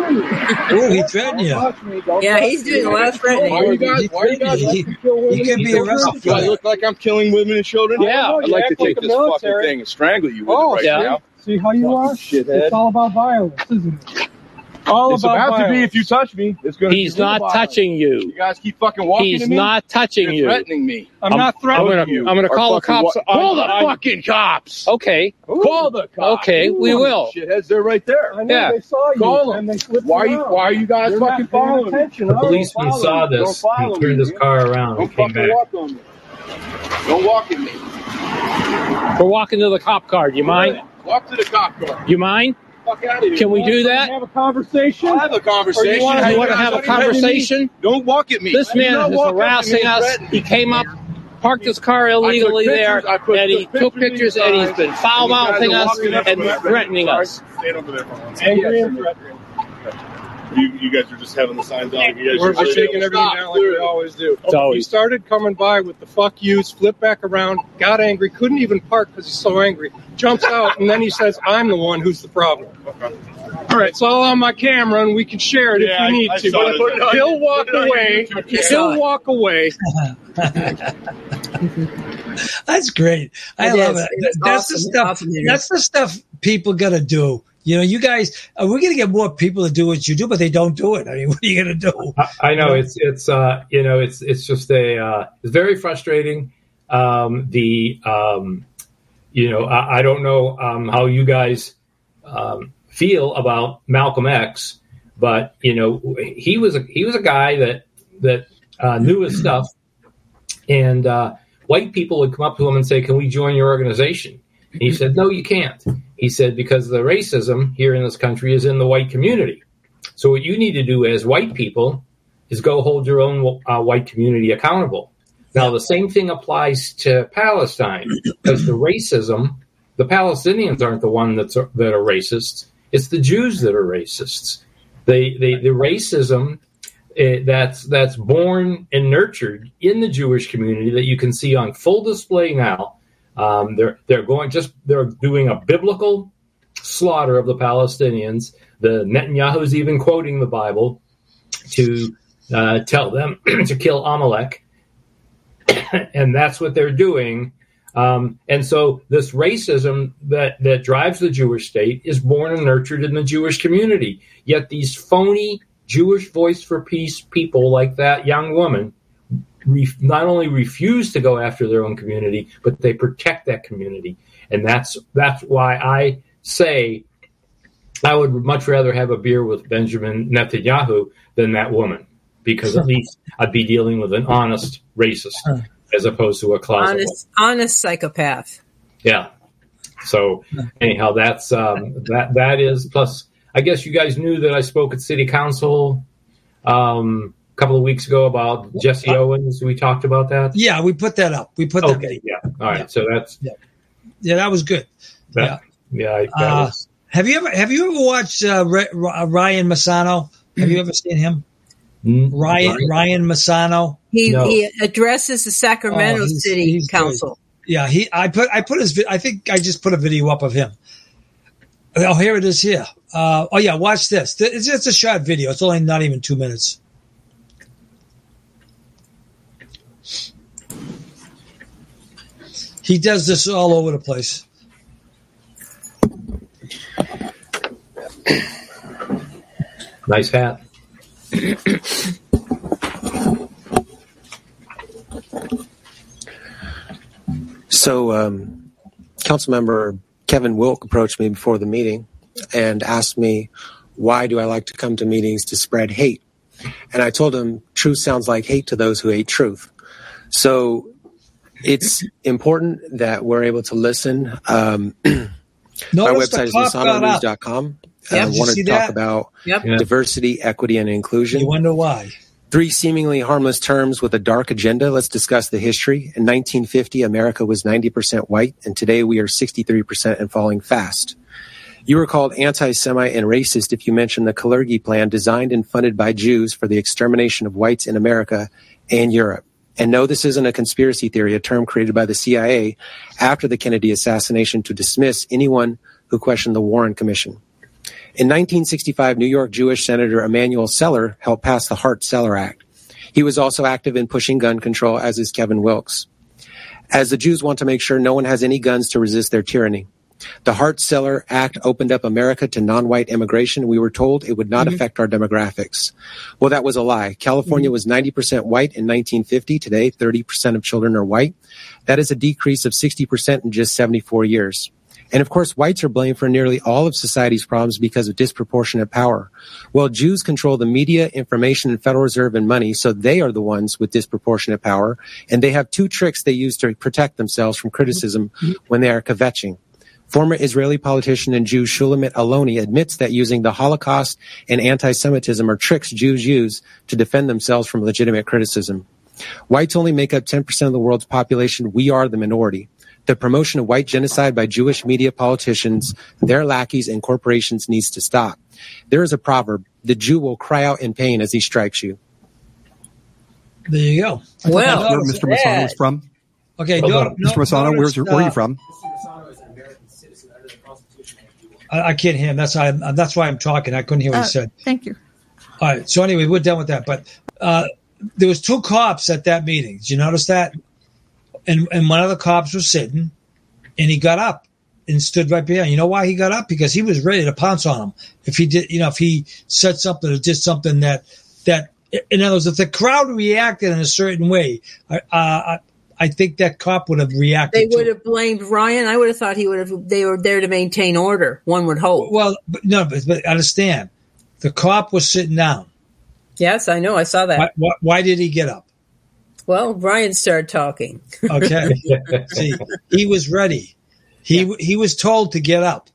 Oh, he threatened you. Yeah, he's doing a lot of threatening. Why are you guys? Why are you guys? He could be arrested Do for I that. look like I'm killing women and children? Yeah. I'd like to You act like take a this fucking military. thing and strangle you with Oh, it right yeah. now. See how you are? Shithead. It's all about violence, isn't it? All It's about about to violence. be if you touch me. It's gonna He's be real not violent. touching You you. guys keep fucking walking He's to me. not touching You're you. threatening me. I'm not threatening you. I'm gonna Or call the fucking cops. Call the on- fucking cops. Okay. Call the cops. Okay, we will. Shitheads, they're right there. I know Yeah. they saw you Call them. and they slipped Why around. are you guys You're fucking not paying following me? attention. the Oh, policeman follow saw me. this. Don't He follow turned me, his man. car around Don't and came fucking back. walk on me. Don't walk at me. We're walking to the cop car. Do you mind? Walk to the cop car. You mind? Fuck out of here. Can we do that? Have a conversation. I'll have a conversation. Or you want Hey, to guys, have a don't threaten me. conversation? Don't walk at me. This Do man not is walk up to me harassing and us. threaten me. He came up, parked his car illegally there, pictures- I put and he the took pictures pictures, and he's inside, been foul and you guys mouthing are us walking up and to me. threatening us. Stand over there for one second. Angry and threatening. You guys are just having the signs on. You guys We're are just shaking everything down like we always do. It's always- He started coming by with the fuck yous, flipped back around, got angry, couldn't even park because he's so angry. Jumps out, and then he says, I'm the one who's the problem. All right, it's all on my camera, and we can share it Yeah, if you need I to. saw it. But he'll walk Put it on away. YouTube. He'll walk away. That's great. I It love is. it. It's That's the awesome. stuff. Awesome news. That's the stuff people gotta do. You know, you guys, we're gonna get more people to do what you do, but they don't do it. I mean, what are you gonna do? I know it's just it's very frustrating. I don't know how you guys feel about Malcolm X, but he was a guy that knew his stuff, and white people would come up to him and say, "Can we join your organization?" And he said, "No, you can't." He said, "Because the racism here in this country is in the white community. So what you need to do as white people is go hold your own white community accountable." Now, the same thing applies to Palestine, because the racism, the Palestinians aren't the one that are racists. It's the Jews that are racists. The racism that's born and nurtured in the Jewish community that you can see on full display now. They're doing a biblical slaughter of the Palestinians. The Netanyahu's even quoting the Bible to tell them to kill Amalek, and that's what they're doing. And so this racism that drives the Jewish state is born and nurtured in the Jewish community. Yet these phony Jewish Voice for Peace people, like that young woman, not only refuse to go after their own community, but they protect that community. And that's why I say I would much rather have a beer with Benjamin Netanyahu than that woman, because at least I'd be dealing with an honest racist as opposed to a closet. Honest psychopath. Yeah. So anyhow, that's that is. Plus, I guess you guys knew that I spoke at City Council a couple of weeks ago about Jesse Owens. We talked about that. Yeah, we put that up. We put that. Okay. Yeah. All right. Yeah. So that's Yeah, that was good. that. Yeah. Was, Have you ever watched Ryan Massano? Have you ever seen him? Ryan Massano. He addresses the Sacramento City he's Council. Good. Yeah, I just put a video up of him. Oh, here it is here. Watch this. It's just a short video. It's only not even 2 minutes. He does this all over the place. Nice hat. So, Councilmember Kevin Wilk approached me before the meeting and asked me, why do I like to come to meetings to spread hate? And I told him, truth sounds like hate to those who hate truth. So it's important that we're able to listen. My website is MisanoNews.com. I want to talk about diversity, equity, and inclusion. You wonder why? 3 seemingly harmless terms with a dark agenda. Let's discuss the history. In 1950, America was 90% white, and today we are 63% and falling fast. You were called anti-Semite and racist if you mentioned the Kalergi Plan designed and funded by Jews for the extermination of whites in America and Europe. And no, this isn't a conspiracy theory, a term created by the CIA after the Kennedy assassination to dismiss anyone who questioned the Warren Commission. In 1965, New York Jewish Senator Emanuel Seller helped pass the Hart-Celler Act. He was also active in pushing gun control, as is Kevin Wilkes. As the Jews want to make sure no one has any guns to resist their tyranny. The Hart-Celler Act opened up America to non-white immigration. We were told it would not affect our demographics. Well, that was a lie. California was 90% white in 1950. Today, 30% of children are white. That is a decrease of 60% in just 74 years. And of course, whites are blamed for nearly all of society's problems because of disproportionate power. Well, Jews control the media, information, and Federal Reserve and money, so they are the ones with disproportionate power. And they have 2 tricks they use to protect themselves from criticism when they are kvetching. Former Israeli politician and Jew Shulamit Aloni admits that using the Holocaust and anti-Semitism are tricks Jews use to defend themselves from legitimate criticism. Whites only make up 10% of the world's population. We are the minority. The promotion of white genocide by Jewish media, politicians, their lackeys, and corporations needs to stop. There is a proverb, the Jew will cry out in pain as he strikes you. There you go. Well, that's where Mr. Misano is from. Okay, Mr. Misano, where are you from? I can't hear him. That's why I'm talking. I couldn't hear what he said. Thank you. All right. So anyway, we're done with that. But there was 2 cops at that meeting. Did you notice that? And one of the cops was sitting, and he got up and stood right behind. You know why he got up? Because he was ready to pounce on him. If he did, if he said something or did something that, in other words, if the crowd reacted in a certain way, I think that cop would have reacted. They would have blamed Ryan. I would have thought they were there to maintain order. One would hope. Well, but understand, the cop was sitting down. Yes, I know. I saw that. Why did he get up? Well, Ryan started talking. Okay. See, he was ready. He was told to get up.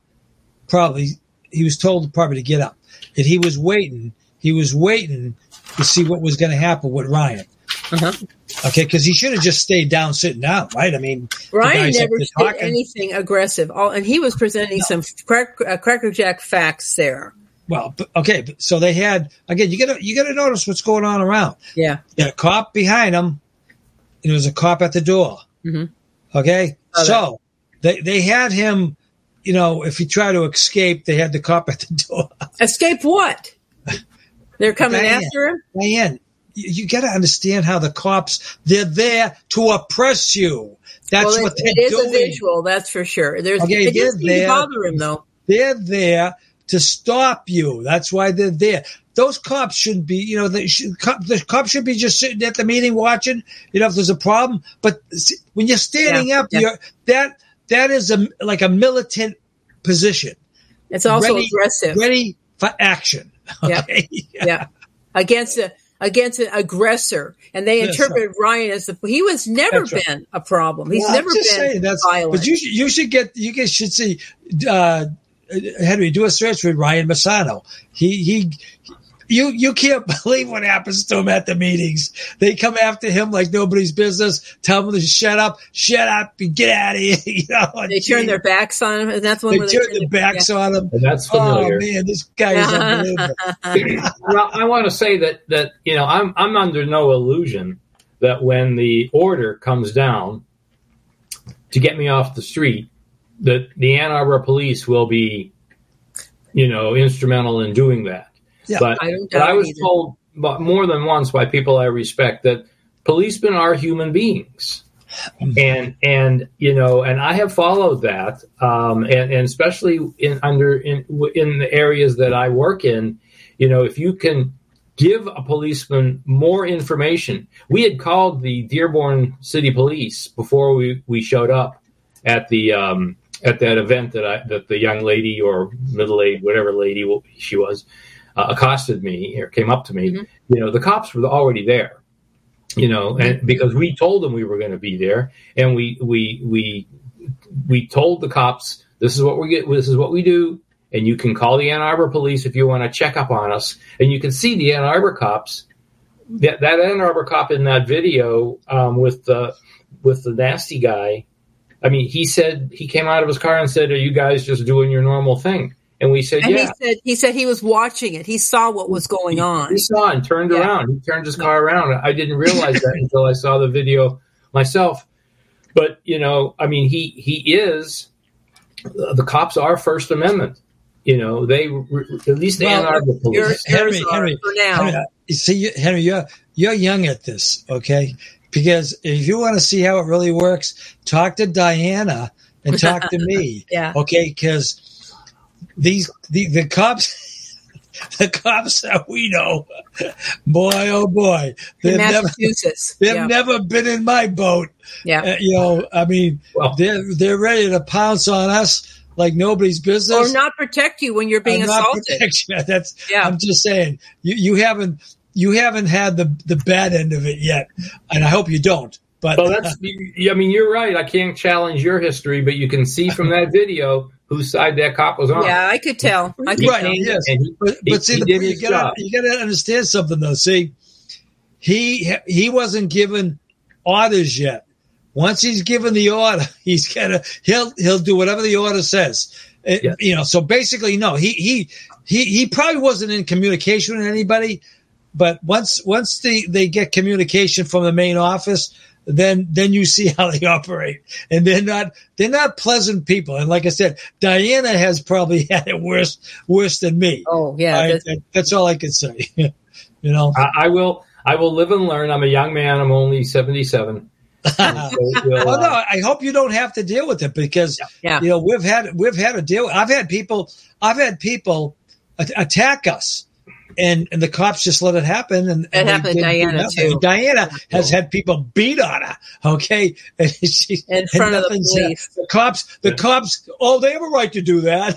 He was told to get up. And he was waiting. He was waiting to see what was going to happen with Ryan. Uh-huh. Okay, because he should have just stayed down, sitting down, right? I mean, Ryan never did anything aggressive. And he was presenting some crackerjack facts there. Well, okay, so they had, again, you gotta notice what's going on around. Yeah. You had a cop behind him, and there was a cop at the door. Mm-hmm. Okay? So they had him, if he tried to escape, they had the cop at the door. Escape what? They're coming after him? Diane, you got to understand how the cops, they're there to oppress you. That's what they're doing. It is a visual, that's for sure. It doesn't bother him, though. They're there to stop you. That's why they're there. Those cops shouldn't be, the cops should be just sitting at the meeting watching, if there's a problem. But when you're standing up, that is like a militant position. It's also aggressive. Ready for action. Okay? Yeah. Against an aggressor. And they interpreted Ryan as he was never been a problem. He's never been violent. But you guys should see, Henry, do a search with Ryan Misano. You can't believe what happens to him at the meetings. They come after him like nobody's business, tell him to shut up, and get out of here. They turn their backs on him, and that's one where they turn their backs on him. And that's familiar. Oh man, this guy is unbelievable. Well, I want to say that I'm under no illusion that when the order comes down to get me off the street, that the Ann Arbor police will be instrumental in doing that. Yeah, but I was told more than once by people I respect that policemen are human beings. And I have followed that, and especially in the areas that I work in, if you can give a policeman more information. We had called the Dearborn City Police before we showed up at that event that the young lady or middle-aged, whatever lady she was, accosted me or came up to me. Mm-hmm. The cops were already there. And because we told them we were going to be there, and we told the cops, this is what we do, and you can call the Ann Arbor police if you want to check up on us. And you can see the Ann Arbor cops, that Ann Arbor cop in that video with the nasty guy. I mean, he came out of his car and said, "Are you guys just doing your normal thing?" And we said, "Yeah." He said he was watching it. He saw what was going on. He saw and turned around. He turned his car around. I didn't realize that until I saw the video myself. But he is. The cops are First Amendment. They at least the Ann Arbor police. Henry, for now. Henry, you're young at this, okay? Because if you want to see how it really works, talk to Diana and talk to me, yeah. Okay? Because the cops that we know, boy, oh boy, they've never been in my boat. Yeah, they're ready to pounce on us like nobody's business, or not protect you when you're being assaulted. I'm just saying, you haven't had the bad end of it yet, and I hope you don't. But you're right. I can't challenge your history, but you can see from that video whose side that cop was on. Yeah, I could tell. But see, you got to understand something though. See, he wasn't given orders yet. Once he's given the order, he'll do whatever the order says. Yes. So basically, no, he probably wasn't in communication with anybody. But once they get communication from the main office, then you see how they operate, and they're not pleasant people. And like I said, Diana has probably had it worse than me. Oh yeah, that's all I can say. I will live and learn. I'm a young man. I'm only 77. I hope you don't have to deal with it because we've had a deal. I've had people attack us. And the cops just let it happen. And it happened to Diana too. Diana has had people beat on her. Okay, in front of the police. The cops. Oh, they have a right to do that.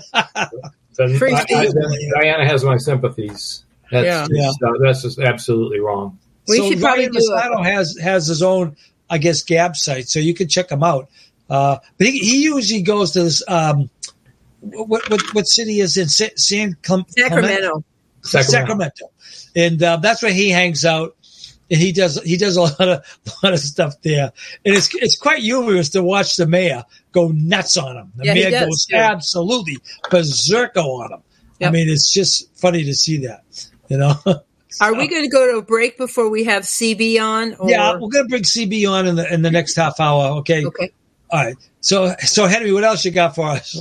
Diana has my sympathies. That's just absolutely wrong. We should probably do it. has his own, I guess, Gab site, so you can check him out. But he usually goes to this. What city is in Sacramento. Sacramento, and that's where he hangs out, and he does a lot of stuff there, and it's quite humorous to watch the mayor go nuts on him. The mayor goes absolutely berserko on him. Yep. I mean, it's just funny to see that. Are we going to go to a break before we have CB on? Or? Yeah, we're going to bring CB on in the next half hour. Okay. Okay. All right. So Henry, what else you got for us?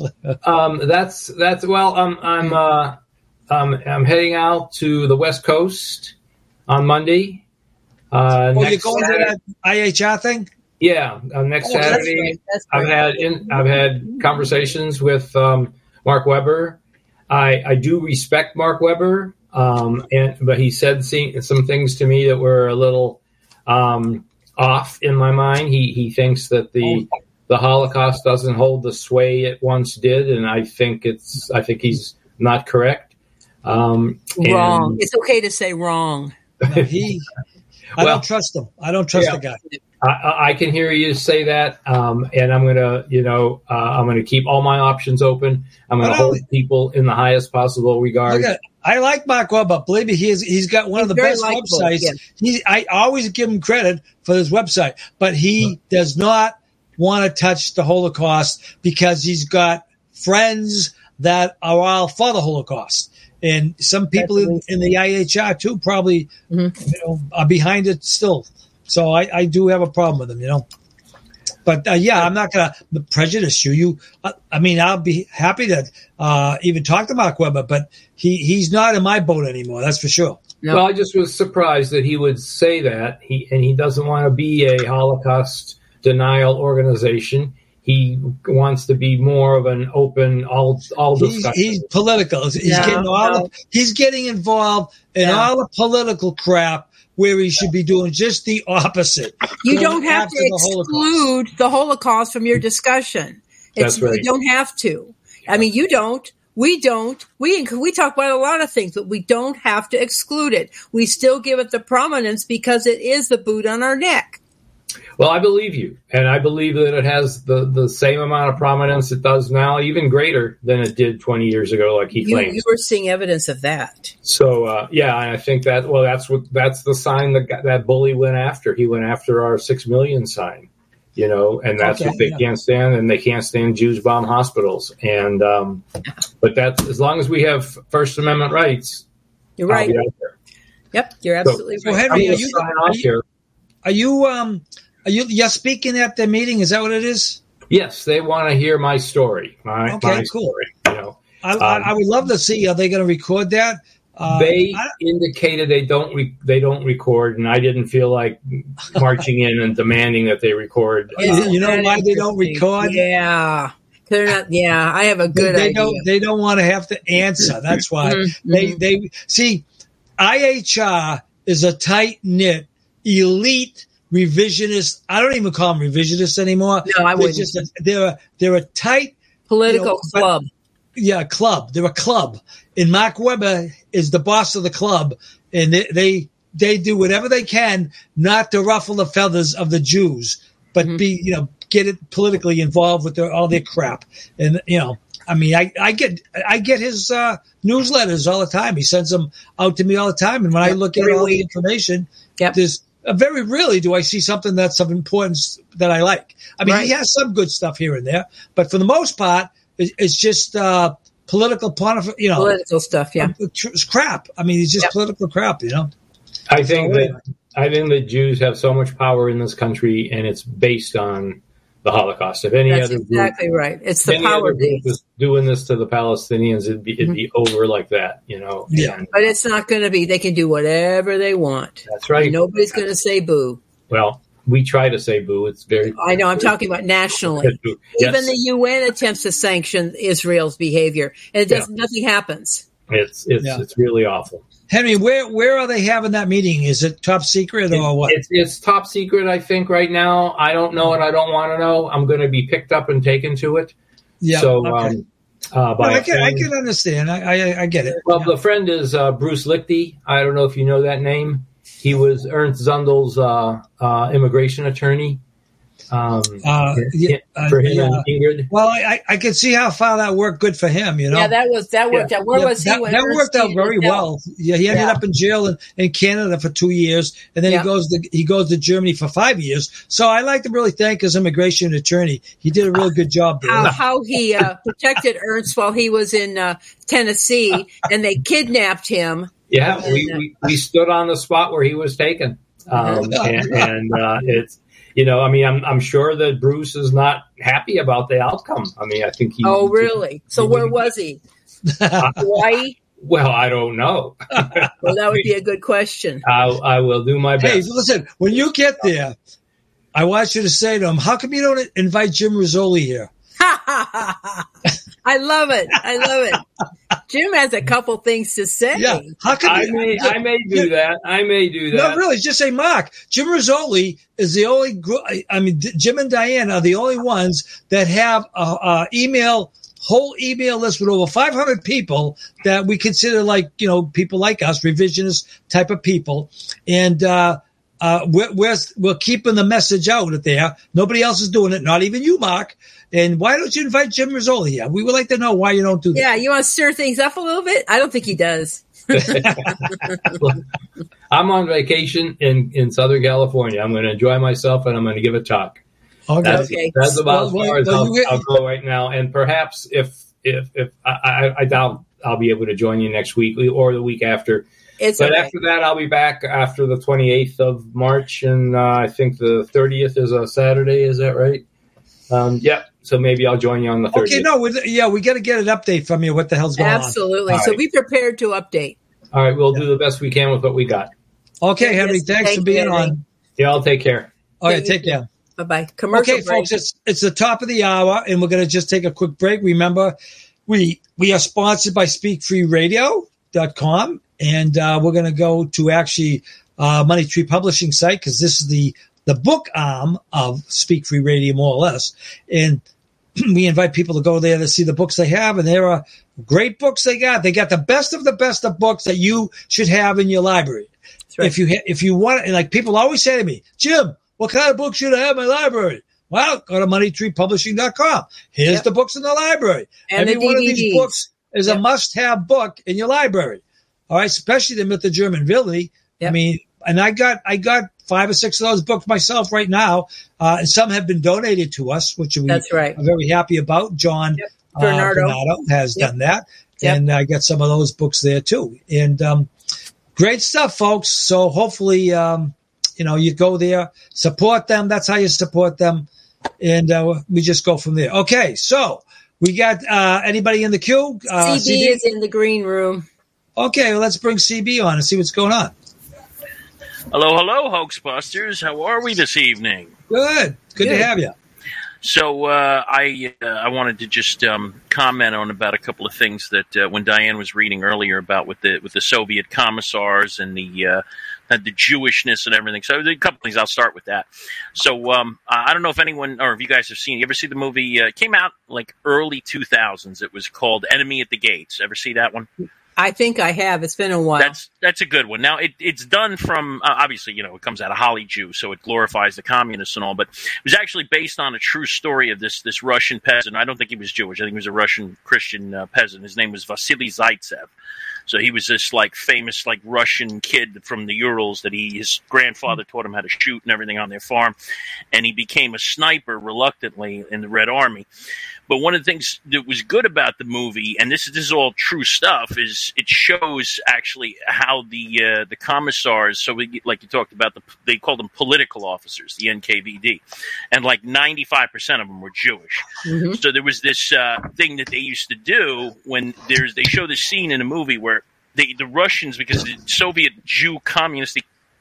I'm heading out to the West Coast on Monday. You're going to that IHR thing? Yeah, next Saturday. That's great. I've had conversations with Mark Webber. I do respect Mark Webber, but he said some things to me that were a little off in my mind. He thinks that the Holocaust doesn't hold the sway it once did, and I think he's not correct. Wrong. It's okay to say wrong. I don't trust him. I don't trust the guy. I can hear you say that, and I'm gonna keep all my options open. I'm gonna hold people in the highest possible regard. I like Mark Webber. Believe me, he's got one of the best websites. Yeah. I always give him credit for his website, but he does not want to touch the Holocaust because he's got friends that are all for the Holocaust. And some people in the IHR too probably are behind it still. So I do have a problem with them, But I'm not going to prejudice you. I mean, I'll be happy to even talk to Mark Webber, but he's not in my boat anymore. That's for sure. No. Well, I just was surprised that he would say that. He doesn't want to be a Holocaust denial organization. He wants to be more of an open, all discussion. He's political. He's getting involved in all the political crap where he should be doing just the opposite. You don't have to exclude the Holocaust from your discussion. That's right. You don't have to. I mean, you don't. We don't. We talk about a lot of things, but we don't have to exclude it. We still give it the prominence because it is the boot on our neck. Well, I believe you, and I believe that it has the same amount of prominence it does now, even greater than it did 20 years ago, like he claims. You were seeing evidence of that. So, and I think that's the sign that bully went after. He went after our 6 million sign, and that's what they can't stand, and they can't stand Jews bomb hospitals. And but that's as long as we have First Amendment rights. You're right. I'll be out there. Yep, you're absolutely right. So Henry, are you speaking at the meeting? Is that what it is? Yes, they want to hear my story. My cool. Story, I would love to see. Are they going to record that? They indicated they don't record, and I didn't feel like marching in and demanding that they record. You know why they don't record? Yeah. They're not. Yeah, I have a good idea. They don't want to have to answer. That's why they see. IHR is a tight knit, elite revisionist. I don't even call them revisionists anymore. No, I wouldn't. They're a tight political club. Club. They're a club, and Mark Webber is the boss of the club, and they do whatever they can not to ruffle the feathers of the Jews, but get it politically involved with all their crap. And I mean, I get his newsletters all the time. He sends them out to me all the time, and when I look at all the information, there's very rarely do I see something that's of importance that I like. I mean, he has some good stuff here and there, but for the most part, it's just political political stuff. Yeah, it's crap. I mean, it's just political crap. I think that Jews have so much power in this country, and it's based on the Holocaust. If That's exactly right. It's the power base. Was doing this to the Palestinians, it'd be over like that, Yeah. But it's not going to be. They can do whatever they want. That's right. And nobody's going to say boo. Well, we try to say boo. It's very. I know. I'm talking about nationally. Yes. Even the UN attempts to sanction Israel's behavior, and nothing happens. It's really awful. Henry, where are they having that meeting? Is it top secret or what? It's top secret, I think, right now. I don't know and I don't want to know. I'm going to be picked up and taken to it. Yeah. So, okay. I can understand. I get it. Well, the friend is Bruce Lichty. I don't know if you know that name. He was Ernst Zundel's immigration attorney. For him and Ingrid. Well, I can see how far that worked good for him, Yeah, that worked out. Where was he? That worked out very well. Yeah, he ended up in jail in Canada for 2 years, and then he goes to Germany for 5 years. So I like to really thank his immigration attorney. He did a real good job there. How he protected Ernst while he was in Tennessee, and they kidnapped him. Yeah, we stood on the spot where he was taken, and it's. I mean, I'm sure that Bruce is not happy about the outcome. I mean, I think he. Oh, really? So where was he? Hawaii? Well, I don't know. Well, that would be a good question. I will do my best. Hey, listen, when you get there, I want you to say to him, how come you don't invite Jim Rizzoli here? I love it. Jim has a couple things to say. Yeah, how come I may do that. No, really, just say, Mark, Jim Rizzoli is the only group. I mean, Jim and Diane are the only ones that have a whole email list with over 500 people that we consider people like us, revisionist type of people. And, we're keeping the message out there. Nobody else is doing it. Not even you, Mark. And why don't you invite Jim Rizzoli here? We would like to know why you don't do that. Yeah, you want to stir things up a little bit? I don't think he does. I'm on vacation in Southern California. I'm going to enjoy myself, and I'm going to give a talk. Okay. That's about as far as I'll go right now. And perhaps if I doubt I'll be able to join you next week or the week after. After that, I'll be back after the 28th of March, and I think the 30th is a Saturday. Is that right? Yep. So maybe I'll join you on the 30th. Okay, no, we got to get an update from you. What the hell's going on? Absolutely. So be prepared to update. All right, we'll do the best we can with what we got. Okay, Henry, thanks for being on. Yeah, I'll take care. Okay, take care. Bye-bye. Commercial break. Folks, it's the top of the hour, and we're going to just take a quick break. Remember, we are sponsored by SpeakFreeRadio.com, and we're going to go to actually Money Tree Publishing site because this is the book arm of Speak Free Radio, more or less. And we invite people to go there to see the books they have, and there are great books they got. They got the best of books that you should have in your library. Right. If you want, and like people always say to me, Jim, what kind of books should I have in my library? Well, go to MoneyTreePublishing.com. Here's the books in the library. And every one of these books is a must-have book in your library. All right, especially the Myth of German Villainy. I mean, and I got 5 or 6 of those books myself right now, and some have been donated to us, which we are very happy about. John Bernardo has done that, and I got some of those books there too. And great stuff, folks. So hopefully, you go there, support them. That's how you support them, and we just go from there. Okay, so we got anybody in the queue? CB is in the green room. Okay, well, let's bring CB on and see what's going on. Hello, Hoaxbusters. How are we this evening? Good to have you. So I wanted to just comment on about a couple of things that when Diane was reading earlier about with the Soviet commissars and the Jewishness and everything. So a couple things. I'll start with that. So I don't know if anyone or if you guys have seen. You ever see the movie? It came out like early 2000s. It was called Enemy at the Gates. Ever see that one? I think I have. It's been a while. That's a good one. Now, it's done from, obviously, it comes out of Holly Jew, so it glorifies the communists and all, but it was actually based on a true story of this Russian peasant. I don't think he was Jewish. I think he was a Russian Christian peasant. His name was Vasily Zaitsev. So he was this famous Russian kid from the Urals that his grandfather taught him how to shoot and everything on their farm. And he became a sniper reluctantly in the Red Army. But one of the things that was good about the movie, and this is all true stuff, is it shows actually how the commissars, so like you talked about, they called them political officers, the NKVD, and 95% of them were Jewish. Mm-hmm. So there was this thing that they used to do when they show this scene in a movie where the Russians, because the Soviet Jew communist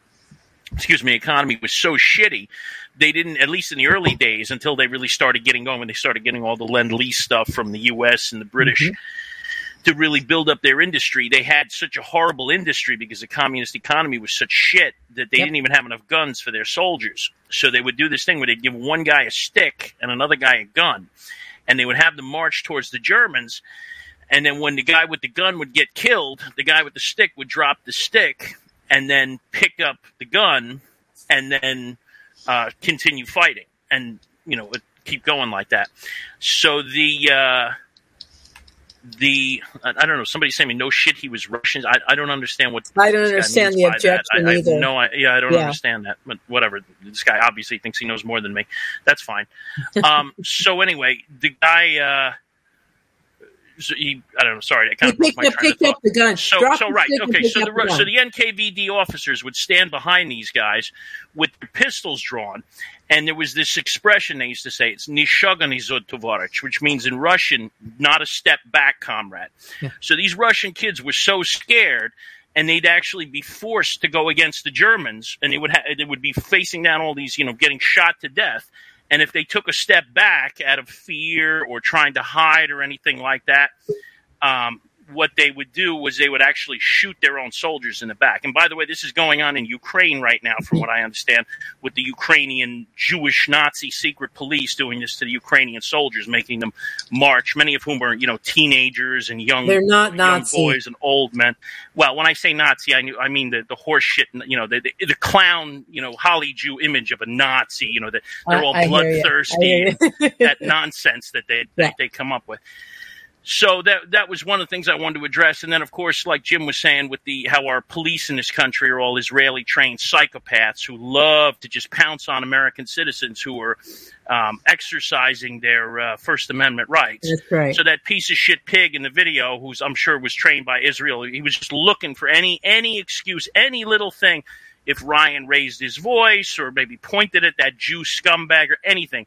economy was so shitty, they didn't, at least in the early days, until they really started getting going, when they started getting all the Lend-Lease stuff from the U.S. and the British to really build up their industry. They had such a horrible industry because the communist economy was such shit that they didn't even have enough guns for their soldiers. So they would do this thing where they'd give one guy a stick and another guy a gun, and they would have them march towards the Germans. And then when the guy with the gun would get killed, the guy with the stick would drop the stick and then pick up the gun and then continue fighting, and keep going like that. So I don't know. Somebody saying no shit, he was Russian. I don't understand what. I don't understand the objection either. I don't understand that. But whatever. This guy obviously thinks he knows more than me. That's fine. So anyway, the guy. I don't know. Sorry, I kind of broke my train of thought. Up the gun. So right, okay. So the NKVD officers would stand behind these guys with their pistols drawn, and there was this expression they used to say. It's "Nishagani zod tovarich," which means in Russian, "Not a step back, comrade." Yeah. So these Russian kids were so scared, and they'd actually be forced to go against the Germans, and they would be facing down all these, getting shot to death. And if they took a step back out of fear or trying to hide or anything like that, what they would do was they would actually shoot their own soldiers in the back. And by the way, this is going on in Ukraine right now, from what I understand, with the Ukrainian Jewish Nazi secret police doing this to the Ukrainian soldiers, making them march, many of whom are, teenagers and young boys and old men. Well, when I say Nazi, I mean the horse shit, the clown, Holly Jew image of a Nazi, that they're all bloodthirsty, that nonsense that they come up with. So that was one of the things I wanted to address. And then, of course, like Jim was saying, with how our police in this country are all Israeli-trained psychopaths who love to just pounce on American citizens who are exercising their First Amendment rights. That's right. So that piece of shit pig in the video, who's I'm sure was trained by Israel, he was just looking for any excuse, any little thing. If Ryan raised his voice or maybe pointed at that Jew scumbag or anything,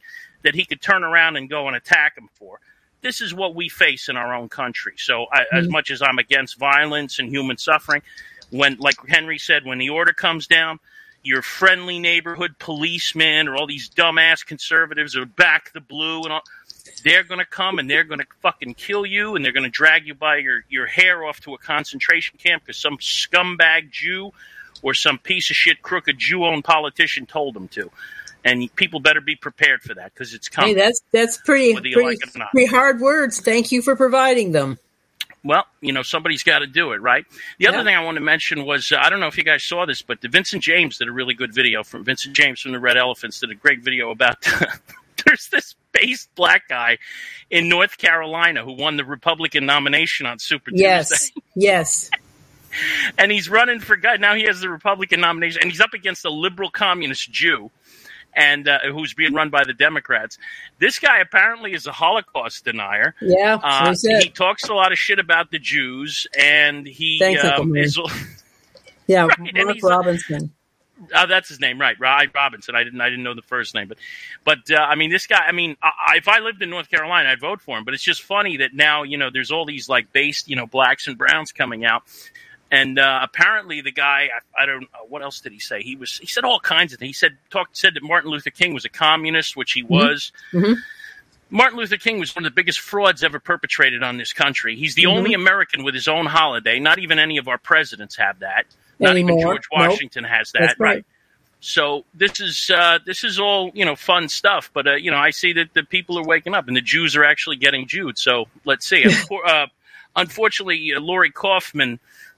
that he could turn around and go and attack him for. This is what we face in our own country. So as much as I'm against violence and human suffering, when, like Henry said, when the order comes down, your friendly neighborhood policeman or all these dumbass conservatives or back the blue and all, they're going to come and they're going to fucking kill you, and they're going to drag you by your hair off to a concentration camp because some scumbag Jew or some piece of shit crooked Jew-owned politician told them to. And people better be prepared for that because it's coming. Hey, that's pretty hard words. Thank you for providing them. Well, somebody's got to do it, right? The other thing I want to mention was, I don't know if you guys saw this, but Vincent James did a really good video Vincent James from the Red Elephants did a great video about there's this based black guy in North Carolina who won the Republican nomination on Super Tuesday. Yes. And he's running for God. Now he has the Republican nomination, and he's up against a liberal communist Jew. And who's being run by the Democrats. This guy apparently is a Holocaust denier. Yeah, he talks a lot of shit about the Jews, and he is. Yeah, right, Mark Robinson. That's his name, right? Robinson. I didn't know the first name, but I mean, this guy. I mean, if I lived in North Carolina, I'd vote for him. But it's just funny that now there's all these like based blacks and browns coming out. And apparently the guy, I don't know, what else did he say? He said all kinds of things. He said that Martin Luther King was a communist, which he was. Mm-hmm. Martin Luther King was one of the biggest frauds ever perpetrated on this country. He's the only American with his own holiday. Not even any of our presidents have that. Not even George Washington has that. That's right. So this is all fun stuff. But I see that the people are waking up, and the Jews are actually getting Jewed. So let's see. Unfortunately, Lori Kaufman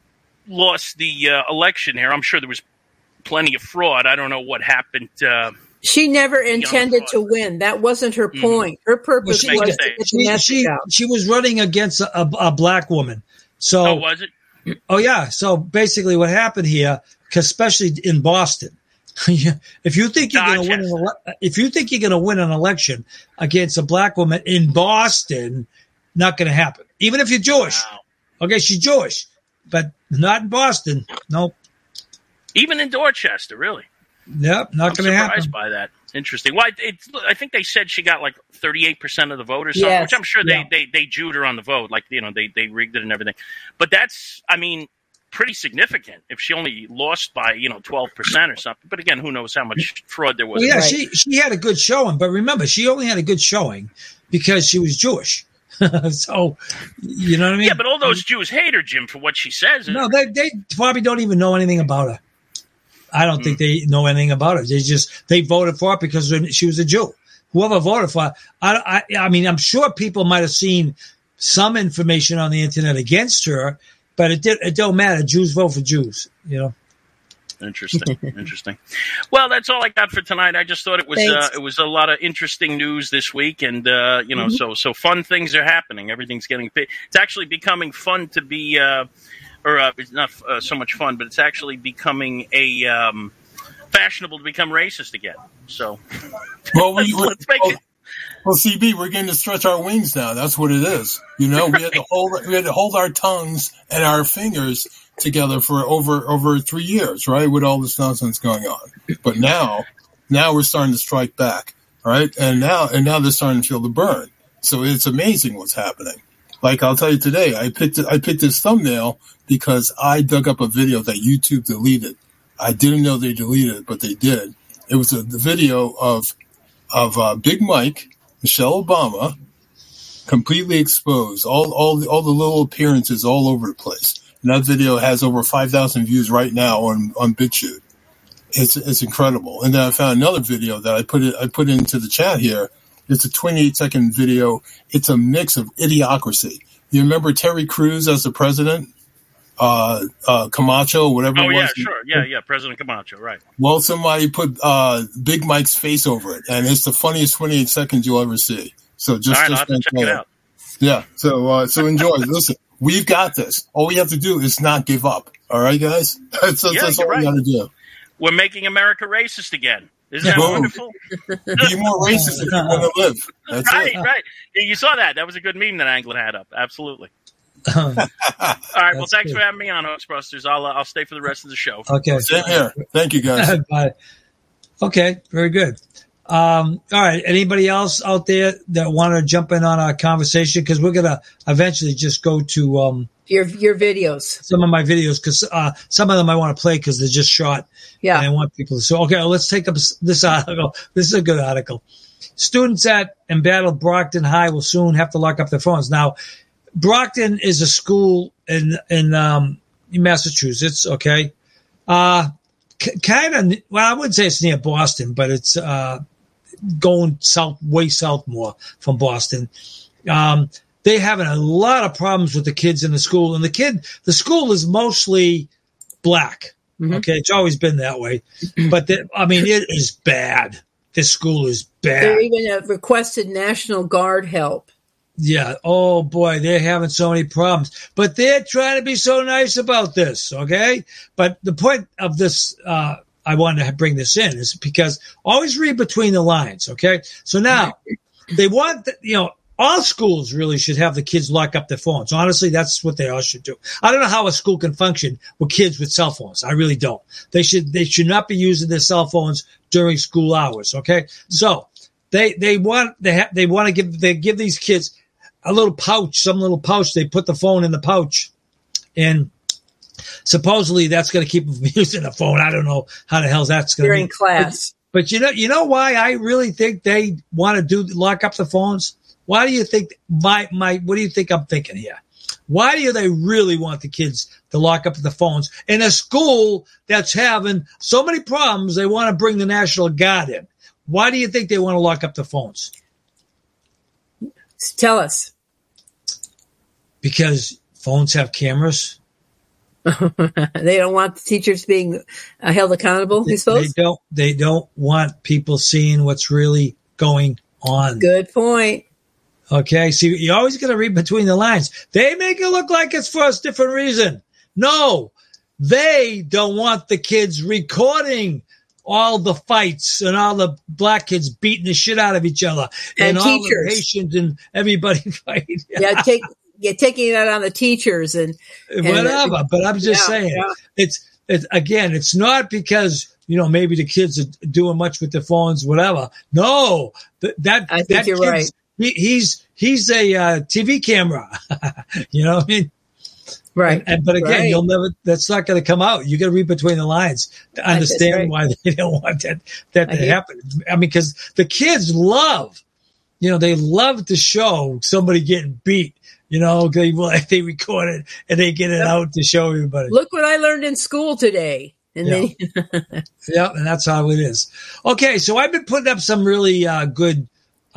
lost the election here. I'm sure there was plenty of fraud. I don't know what happened. She never intended to win. That wasn't her point. Her purpose was to get the message out. She was running against a black woman. So, was it? Oh, yeah. So basically what happened here, especially in Boston, if you think you're going to win an election against a black woman in Boston, not going to happen. Even if you're Jewish. Wow. Okay, she's Jewish. But not in Boston. Nope. Even in Dorchester, really? Yep, not going to happen. I'm surprised by that. Interesting. Well, I think they said she got like 38% of the vote or something, which I'm sure they Jewed her on the vote. Like, they rigged it and everything. But that's, pretty significant if she only lost by, 12% or something. But again, who knows how much fraud there was. Well, yeah, she had a good showing. But remember, she only had a good showing because she was Jewish. So, you know what I mean? Yeah, but all those Jews hate her, Jim, for what she says. No, they probably don't even know anything about her. I don't think they know anything about her. They voted for her because she was a Jew. Whoever voted for her, I'm sure people might have seen some information on the internet against her, but it don't matter. Jews vote for Jews, Interesting. Well, that's all I got for tonight. I just thought it was a lot of interesting news this week, and so fun things are happening. Everything's getting it's actually becoming fun to be, it's not so much fun, but it's actually becoming a fashionable to become racist again. So, well, let's make it. Well, CB, we're getting to stretch our wings now. That's what it is. We had to hold our tongues and our fingers together for over 3 years, right? With all this nonsense going on. But now we're starting to strike back, right? And now they're starting to feel the burn. So it's amazing what's happening. Like I'll tell you today, I picked this thumbnail because I dug up a video that YouTube deleted. I didn't know they deleted it, but they did. It was the video of Big Mike, Michelle Obama, completely exposed, all the little appearances all over the place. And that video has over 5,000 views right now on BitChute. It's incredible. And then I found another video that I put into the chat here. It's a 28-second video. It's a mix of idiocracy. You remember Terry Crews as the president? Camacho, whatever it was. Oh, yeah, sure. Yeah, President Camacho, right. Well, somebody put Big Mike's face over it, and it's the funniest 28 seconds you'll ever see. So just I'll have to check it out. Yeah, so enjoy. Listen, we've got this. All we have to do is not give up. All right, guys? That's all we got to do. We're making America racist again. Isn't that wonderful? Be more racist if you want to live. That's right, it. Right. You saw that. That was a good meme that Anglin had up. Absolutely. All right. Well, thanks for having me on, Hoaxbusters. I'll stay for the rest of the show. Okay. Same here. Thank you, guys. Bye. Okay. Very good. All right. Anybody else out there that want to jump in on our conversation? Because we're going to eventually just go to your videos, some of my videos, because some of them I want to play because they're just short. Yeah. And I want people to. So, okay, let's take up this article. This is a good article. Students at embattled Brockton High will soon have to lock up their phones. Now, Brockton is a school in Massachusetts, okay? Kind of, well, I wouldn't say it's near Boston, but it's going south, way south more from Boston. They're having a lot of problems with the kids in the school, and the school is mostly black. Mm-hmm. Okay, it's always been that way, but it is bad. This school is bad. They even requested National Guard help. Yeah. Oh boy, they're having so many problems, but they're trying to be so nice about this. Okay. But the point of this, I wanted to bring this in is because always read between the lines. Okay. So now they want, all schools really should have the kids lock up their phones. Honestly, that's what they all should do. I don't know how a school can function with kids with cell phones. I really don't. They should not be using their cell phones during school hours. Okay. So they want to give these kids a little pouch, some little pouch. They put the phone in the pouch, and supposedly that's going to keep them from using the phone. I don't know how the hell that's going to be. During class. But you know why I really think they want to lock up the phones? Why do you think what do you think I'm thinking here? Why do they really want the kids to lock up the phones in a school that's having so many problems? They want to bring the National Guard in. Why do you think they want to lock up the phones? Tell us. Because phones have cameras. They don't want the teachers being held accountable, you suppose? They don't want people seeing what's really going on. Good point. Okay, see, you always got to read between the lines. They make it look like it's for a different reason. No, they don't want the kids recording all the fights and all the black kids beating the shit out of each other. And all teachers. The Haitians and everybody fighting. Yeah, taking that on the teachers and whatever. But I'm just saying, it's again, it's not because maybe the kids are doing much with their phones, whatever. No, I think you're right. He's a TV camera. You know what I mean? Right. But again, that's not going to come out. You got to read between the lines to understand why they don't want that to happen. I mean, because the kids love, they love to show somebody getting beat. They record it and they get it out to show everybody. Look what I learned in school today. And yeah, and that's how it is. Okay, so I've been putting up some really good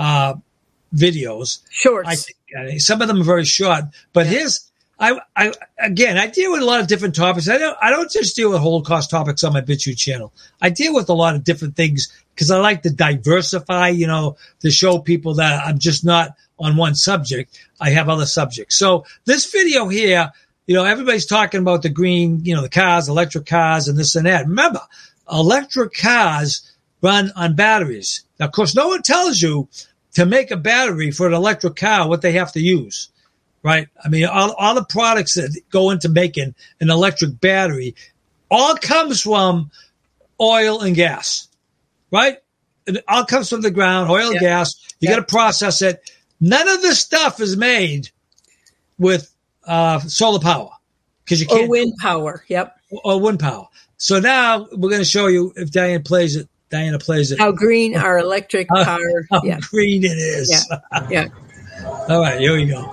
videos. Shorts. I think some of them are very short, but I deal with a lot of different topics. I don't just deal with Holocaust topics on my BitChute channel. I deal with a lot of different things because I like to diversify, to show people that I'm just not on one subject. I have other subjects. So this video here, everybody's talking about the green, the cars, electric cars, and this and that. Remember, electric cars run on batteries. Now, of course, no one tells you to make a battery for an electric car what they have to use. Right. I mean, all the products that go into making an electric battery all comes from oil and gas, right? It all comes from the ground, oil and gas. You got to process it. None of this stuff is made with solar power because you can't. Or wind power. Yep. Or wind power. So now we're going to show you if Diana plays it. How green our electric car. How green it is. Yeah. All right. Here we go.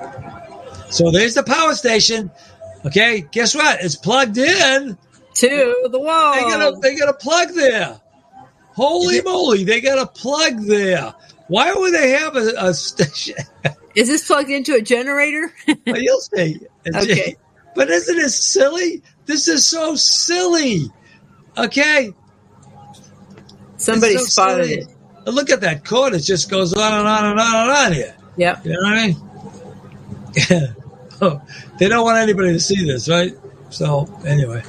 So there's the power station. Okay, guess what? It's plugged in to the wall. They got a plug there. Holy moly, they got a plug there. Why would they have a station? Is this plugged into a generator? Well, you'll see. Okay. But isn't it silly? This is so silly. Okay. Somebody spotted it. Look at that cord. It just goes on and on and on and on here. Yeah. You know what I mean? They don't want anybody to see this, right? So, anyway.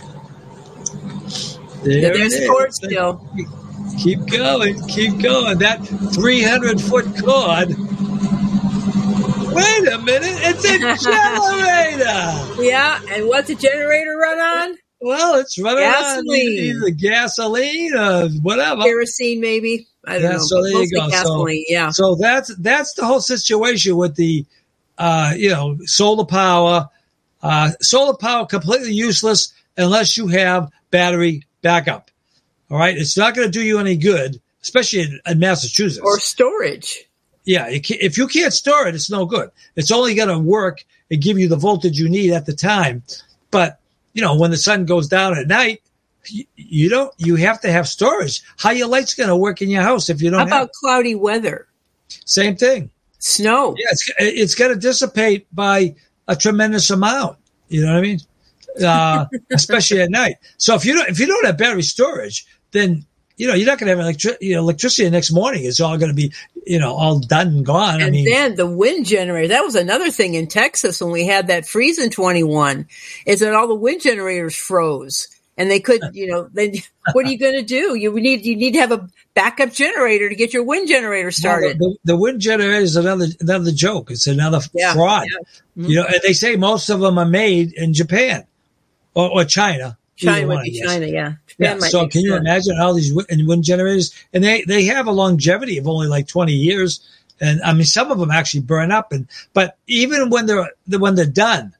There's cord still. Keep going. That 300-foot cord. Wait a minute. It's a generator. Yeah, and what's the generator run on? Well, it's running on either gasoline or whatever. Kerosene, maybe. I don't know. So there you go. Gasoline, So that's the whole situation with the, solar power. Solar power completely useless unless you have battery backup. All right. It's not going to do you any good, especially in Massachusetts. Or storage. Yeah. If you can't store it, it's no good. It's only going to work and give you the voltage you need at the time. But, when the sun goes down at night, you have to have storage. How your light's going to work in your house if you don't have it? How about cloudy weather? Same thing. Snow. Yeah. It's going to dissipate by a tremendous amount. You know what I mean? Especially at night. So if you don't have battery storage, then you're not going to have electricity the next morning. It's all going to be all done and gone. And then the wind generator. That was another thing in Texas when we had that freeze in 21. Is that all the wind generators froze and they couldn't. Then what are you going to do? You need to have a backup generator to get your wind generator started. Well, the wind generator is another joke. It's another fraud. Yeah. Mm-hmm. And they say most of them are made in Japan or China. China would be China, yeah. So can you imagine all these wind generators? And they have a longevity of only like 20 years. And I mean, some of them actually burn up. But even when they're done,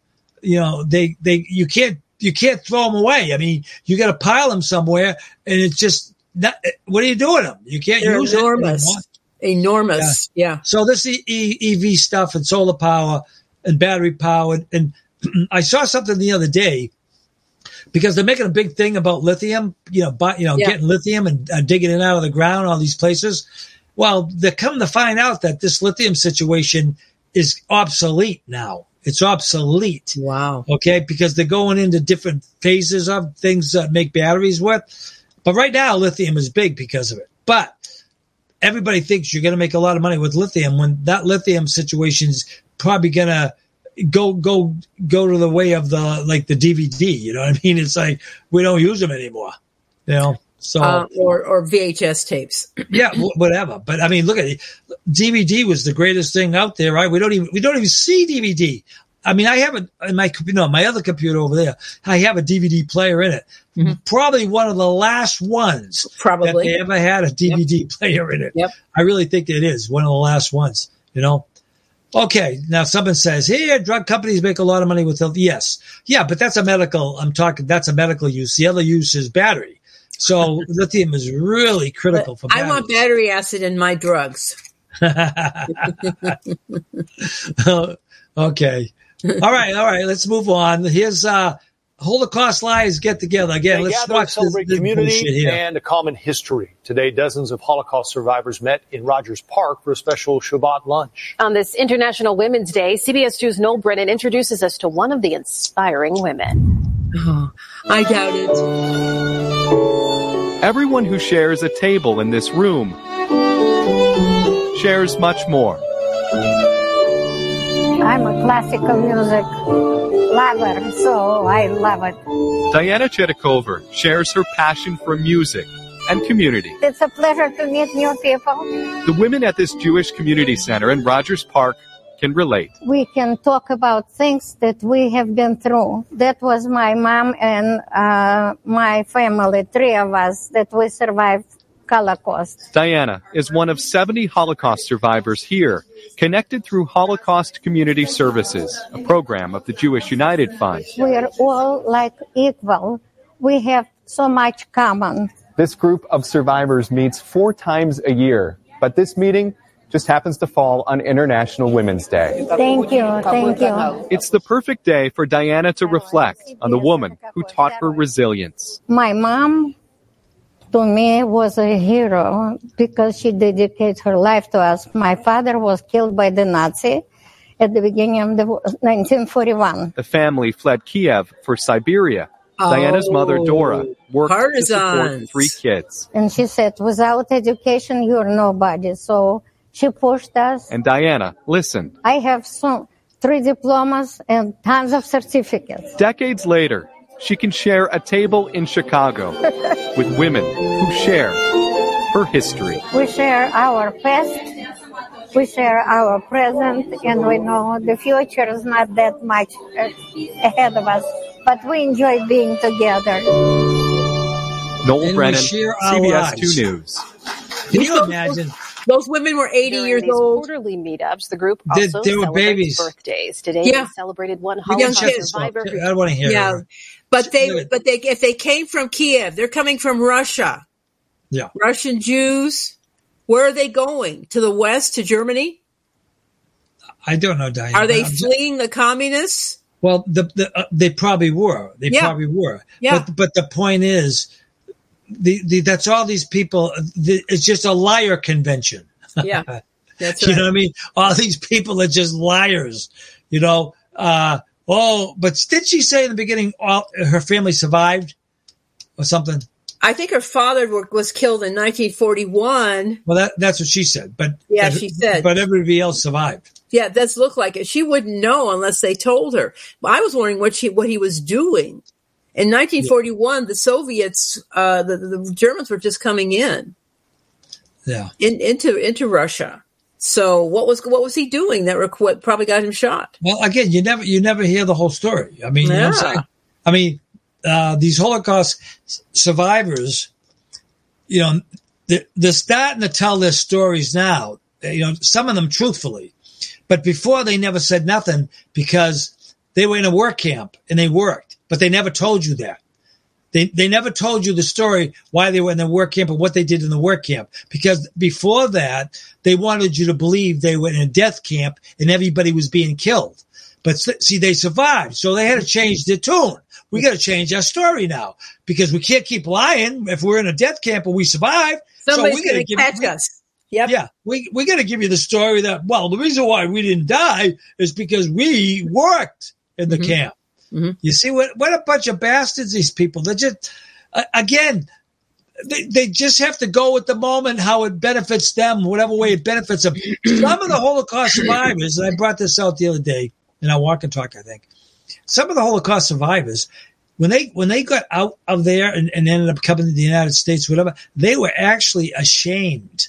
you can't throw them away. I mean, you got to pile them somewhere, and it's just not. What are you doing them? You can't use enormous. Yeah. So this EV stuff and solar power and battery powered, and I saw something the other day. Because they're making a big thing about lithium, getting lithium and digging it out of the ground, all these places. Well, they're coming to find out that this lithium situation is obsolete now. It's obsolete. Wow. Okay, because they're going into different phases of things that make batteries with. But right now, lithium is big because of it. But everybody thinks you're going to make a lot of money with lithium when that lithium situation is probably going to go to the way of the DVD. You know what I mean? It's like we don't use them anymore. So or VHS tapes. Yeah, whatever. But I mean, look at it. DVD was the greatest thing out there, right? We don't even see DVD. I mean, I have it in my other computer over there. I have a DVD player in it. Mm-hmm. Probably one of the last ones that they ever had a DVD player in it. Yep. I really think it is one of the last ones. Okay, now someone says, here, drug companies make a lot of money with health. Yes. Yeah, but that's a medical use. The other use is battery. So lithium is really critical for batteries. I want battery acid in my drugs. Okay. All right. Let's move on. Here's Holocaust Lives get together. Again, let's watch celebrate community and a common history. Today, dozens of Holocaust survivors met in Rogers Park for a special Shabbat lunch. On this International Women's Day, CBS 2's Noel Brennan introduces us to one of the inspiring women. Oh, I doubt it. Everyone who shares a table in this room shares much more. I'm a classical music lover, so I love it. Diana Chedikover shares her passion for music and community. It's a pleasure to meet new people. The women at this Jewish community center in Rogers Park can relate. We can talk about things that we have been through. That was my mom and my family, three of us, that we survived Holocaust. Diana is one of 70 Holocaust survivors here, connected through Holocaust Community Services, a program of the Jewish United Fund. We are all equal. We have so much common. This group of survivors meets 4 times a year, but this meeting just happens to fall on International Women's Day. Thank you. It's the perfect day for Diana to reflect on the woman who taught her resilience. My mom, to me, was a hero because she dedicated her life to us. My father was killed by the Nazi at the beginning of 1941. The family fled Kiev for Siberia. Diana's mother, Dora, worked to support 3 kids. And she said, without education, you're nobody. So she pushed us. And Diana listened. I have 3 diplomas and tons of certificates. Decades later, she can share a table in Chicago with women who share her history. We share our past, we share our present, and we know the future is not that much ahead of us, but we enjoy being together. Noel Brennan, CBS 2 News. Can you imagine? Those women were 80 years old. Quarterly meetups, the group also They were celebrates babies. birthdays. Today they celebrated one Holocaust survivor. I don't want to hear it. But if they came from Kiev, they're coming from Russia. Yeah. Russian Jews. Where are they going? To the west, to Germany? I don't know, Diane. Are they fleeing the communists? Well, they probably were. They probably were. Yeah. But the point is, that's all these people. It's just a liar convention. Yeah, that's right. You know what I mean? All these people are just liars. You know. But did she say in the beginning her family survived or something? I think her father was killed in 1941. Well, that's what she said. But she said. But everybody else survived. Yeah, it does look like it. She wouldn't know unless they told her. I was wondering what he was doing. In 1941, the Soviets, the Germans were just coming in. Yeah. Into Russia. So what was he doing that probably got him shot? Well, again, you never hear the whole story. I mean, you know what I'm saying? These Holocaust survivors, you know, they're starting to tell their stories now. You know, some of them truthfully, but before they never said nothing because they were in a work camp and they worked, but they never told you that. They never told you the story why they were in the work camp and what they did in the work camp. Because before that, they wanted you to believe they were in a death camp and everybody was being killed. But see, they survived. So they had to change their tune. We got to change our story now because we can't keep lying if we're in a death camp and we survive. Somebody's going to catch us. Yep. Yeah. We got to give you the story that, well, the reason why we didn't die is because we worked in the camp. Mm-hmm. You see what a bunch of bastards these people. They're just, again, they just have to go with the moment, how it benefits them, whatever way it benefits them. Some of the Holocaust survivors, and I brought this out the other day in our Walk and Talk, I think. Some of the Holocaust survivors, when they got out of there and ended up coming to the United States, whatever, they were actually ashamed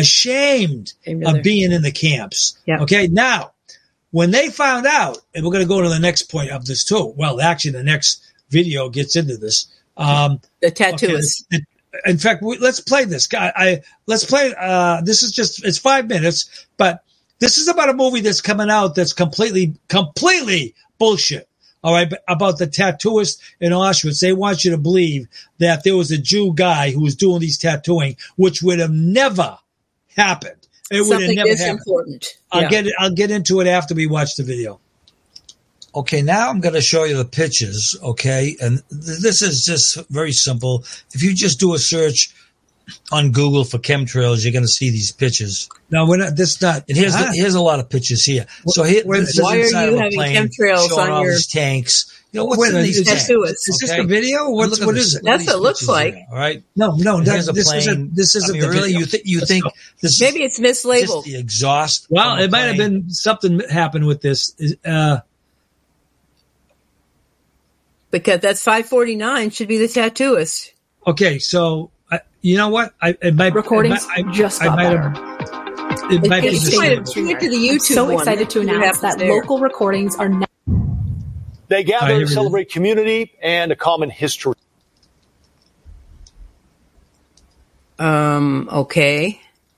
of being in the camps. Yeah. Okay, now, when they found out, and we're going to go to the next point of this too. Well, actually, the next video gets into this. The tattooist. Okay, in fact, let's play this. Let's play. This is it's 5 minutes, but this is about a movie that's coming out that's completely bullshit. All right, but about the tattooist in Auschwitz. They want you to believe that there was a Jew guy who was doing these tattooing, which would have never happened. It would have never happened. Important. I'll get into it after we watch the video. Okay, now I'm going to show you the pictures. Okay, and this is just very simple. If you just do a search on Google for chemtrails, you're going to see these pictures. No, we're not. This not. And here's a lot of pictures here. So this why is are you having chemtrails showing on all your these tanks? You know, what's in these tanks? Is this the video? What is it? That's what it looks like. All right. No. This isn't the really. Video. You think this? Maybe it's mislabeled. The exhaust. Well, it might have been something happened with this. Because that's 549 should be the tattooist. Okay, so you know what? It might recordings just got better. It might be the same. To the YouTube so excited to announce that local recordings are now. They gather to celebrate community and a common history. Okay.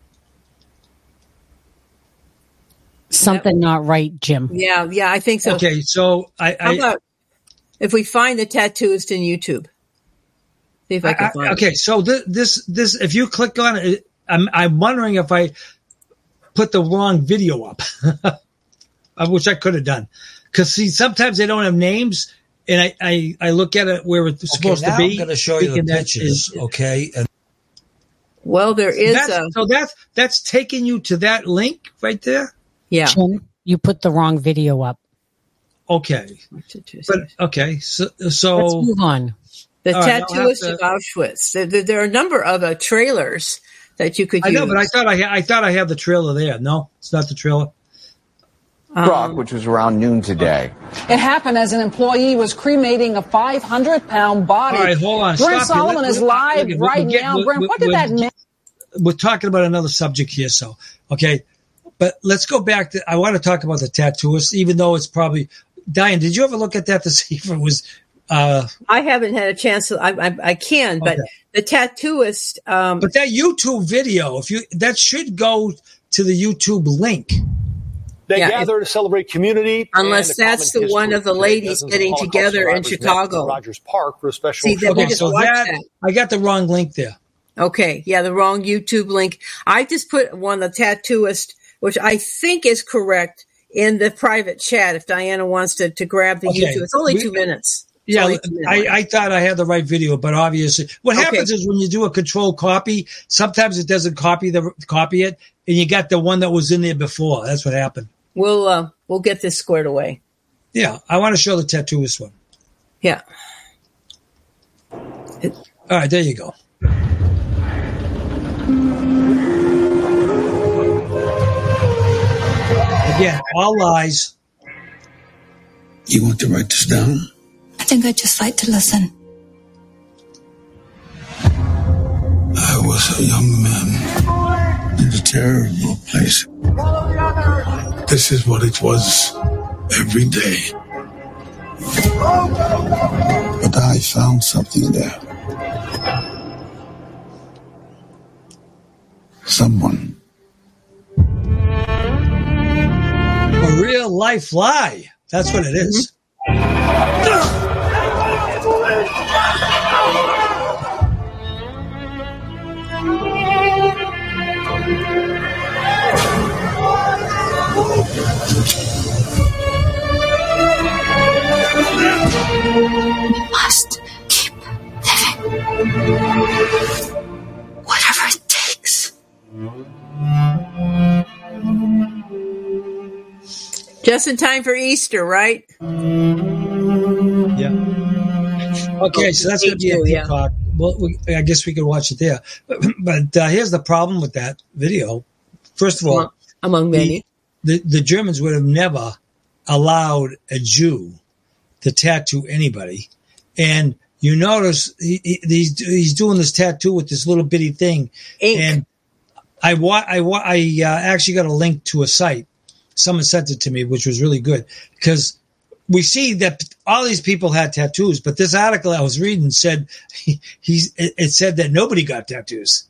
Something not right, Jim. Yeah, I think so. Okay, so How about if we find the tattooist in YouTube? See if I can find it. Okay, so this if you click on it, I'm wondering if I put the wrong video up, which I could have done. Because see, sometimes they don't have names, and I look at it where it's supposed to be. I'm going to show you the pictures, okay? And well, there is so that's taking you to that link right there. Yeah, Jim, you put the wrong video up. Okay, but okay, so let's move on. The tattooist of Auschwitz. There are a number of trailers that you could use. I know, but I thought I had the trailer there. No, it's not the trailer. Which was around noon today. It happened as an employee was cremating a 500-pound body. All right, hold on. Brent Solomon is live right now. Brent, what did that mean? We're talking about another subject here, so okay. But let's go back to. I want to talk about the tattooist, even though it's probably. Diane, did you ever look at that to see if it was I haven't had a chance to. I can, but the tattooist. But that YouTube video, that should go to the YouTube link. They gather to celebrate community. Unless that's the one of the ladies getting together in Chicago. Rogers Park for a special. I got the wrong link there. Okay, yeah, the wrong YouTube link. I just put one, the tattooist, which I think is correct, in the private chat if Diana wants to grab the YouTube. It's only 2 minutes. Yeah, I thought I had the right video, but obviously what happens is when you do a control copy, sometimes it doesn't copy it, and you got the one that was in there before. That's what happened. We'll get this squared away. Yeah, I want to show the tattooist one. Yeah. All right, there you go. Again, all lies. You want to write this down? I think I'd just like to listen. I was a young man in a terrible place. This is what it was every day. But I found something there. Someone. A real life lie. That's what it is. We must keep living. Whatever it takes. Just in time for Easter, right? Yeah. Okay, so that's going to be a Peacock. Well, I guess we could watch it there. But here's the problem with that video. First of all, among many, the Germans would have never allowed a Jew to tattoo anybody. And you notice he's doing this tattoo with this little bitty thing. Ink. And I actually got a link to a site. Someone sent it to me, which was really good, because we see that all these people had tattoos, but this article I was reading said it said that nobody got tattoos,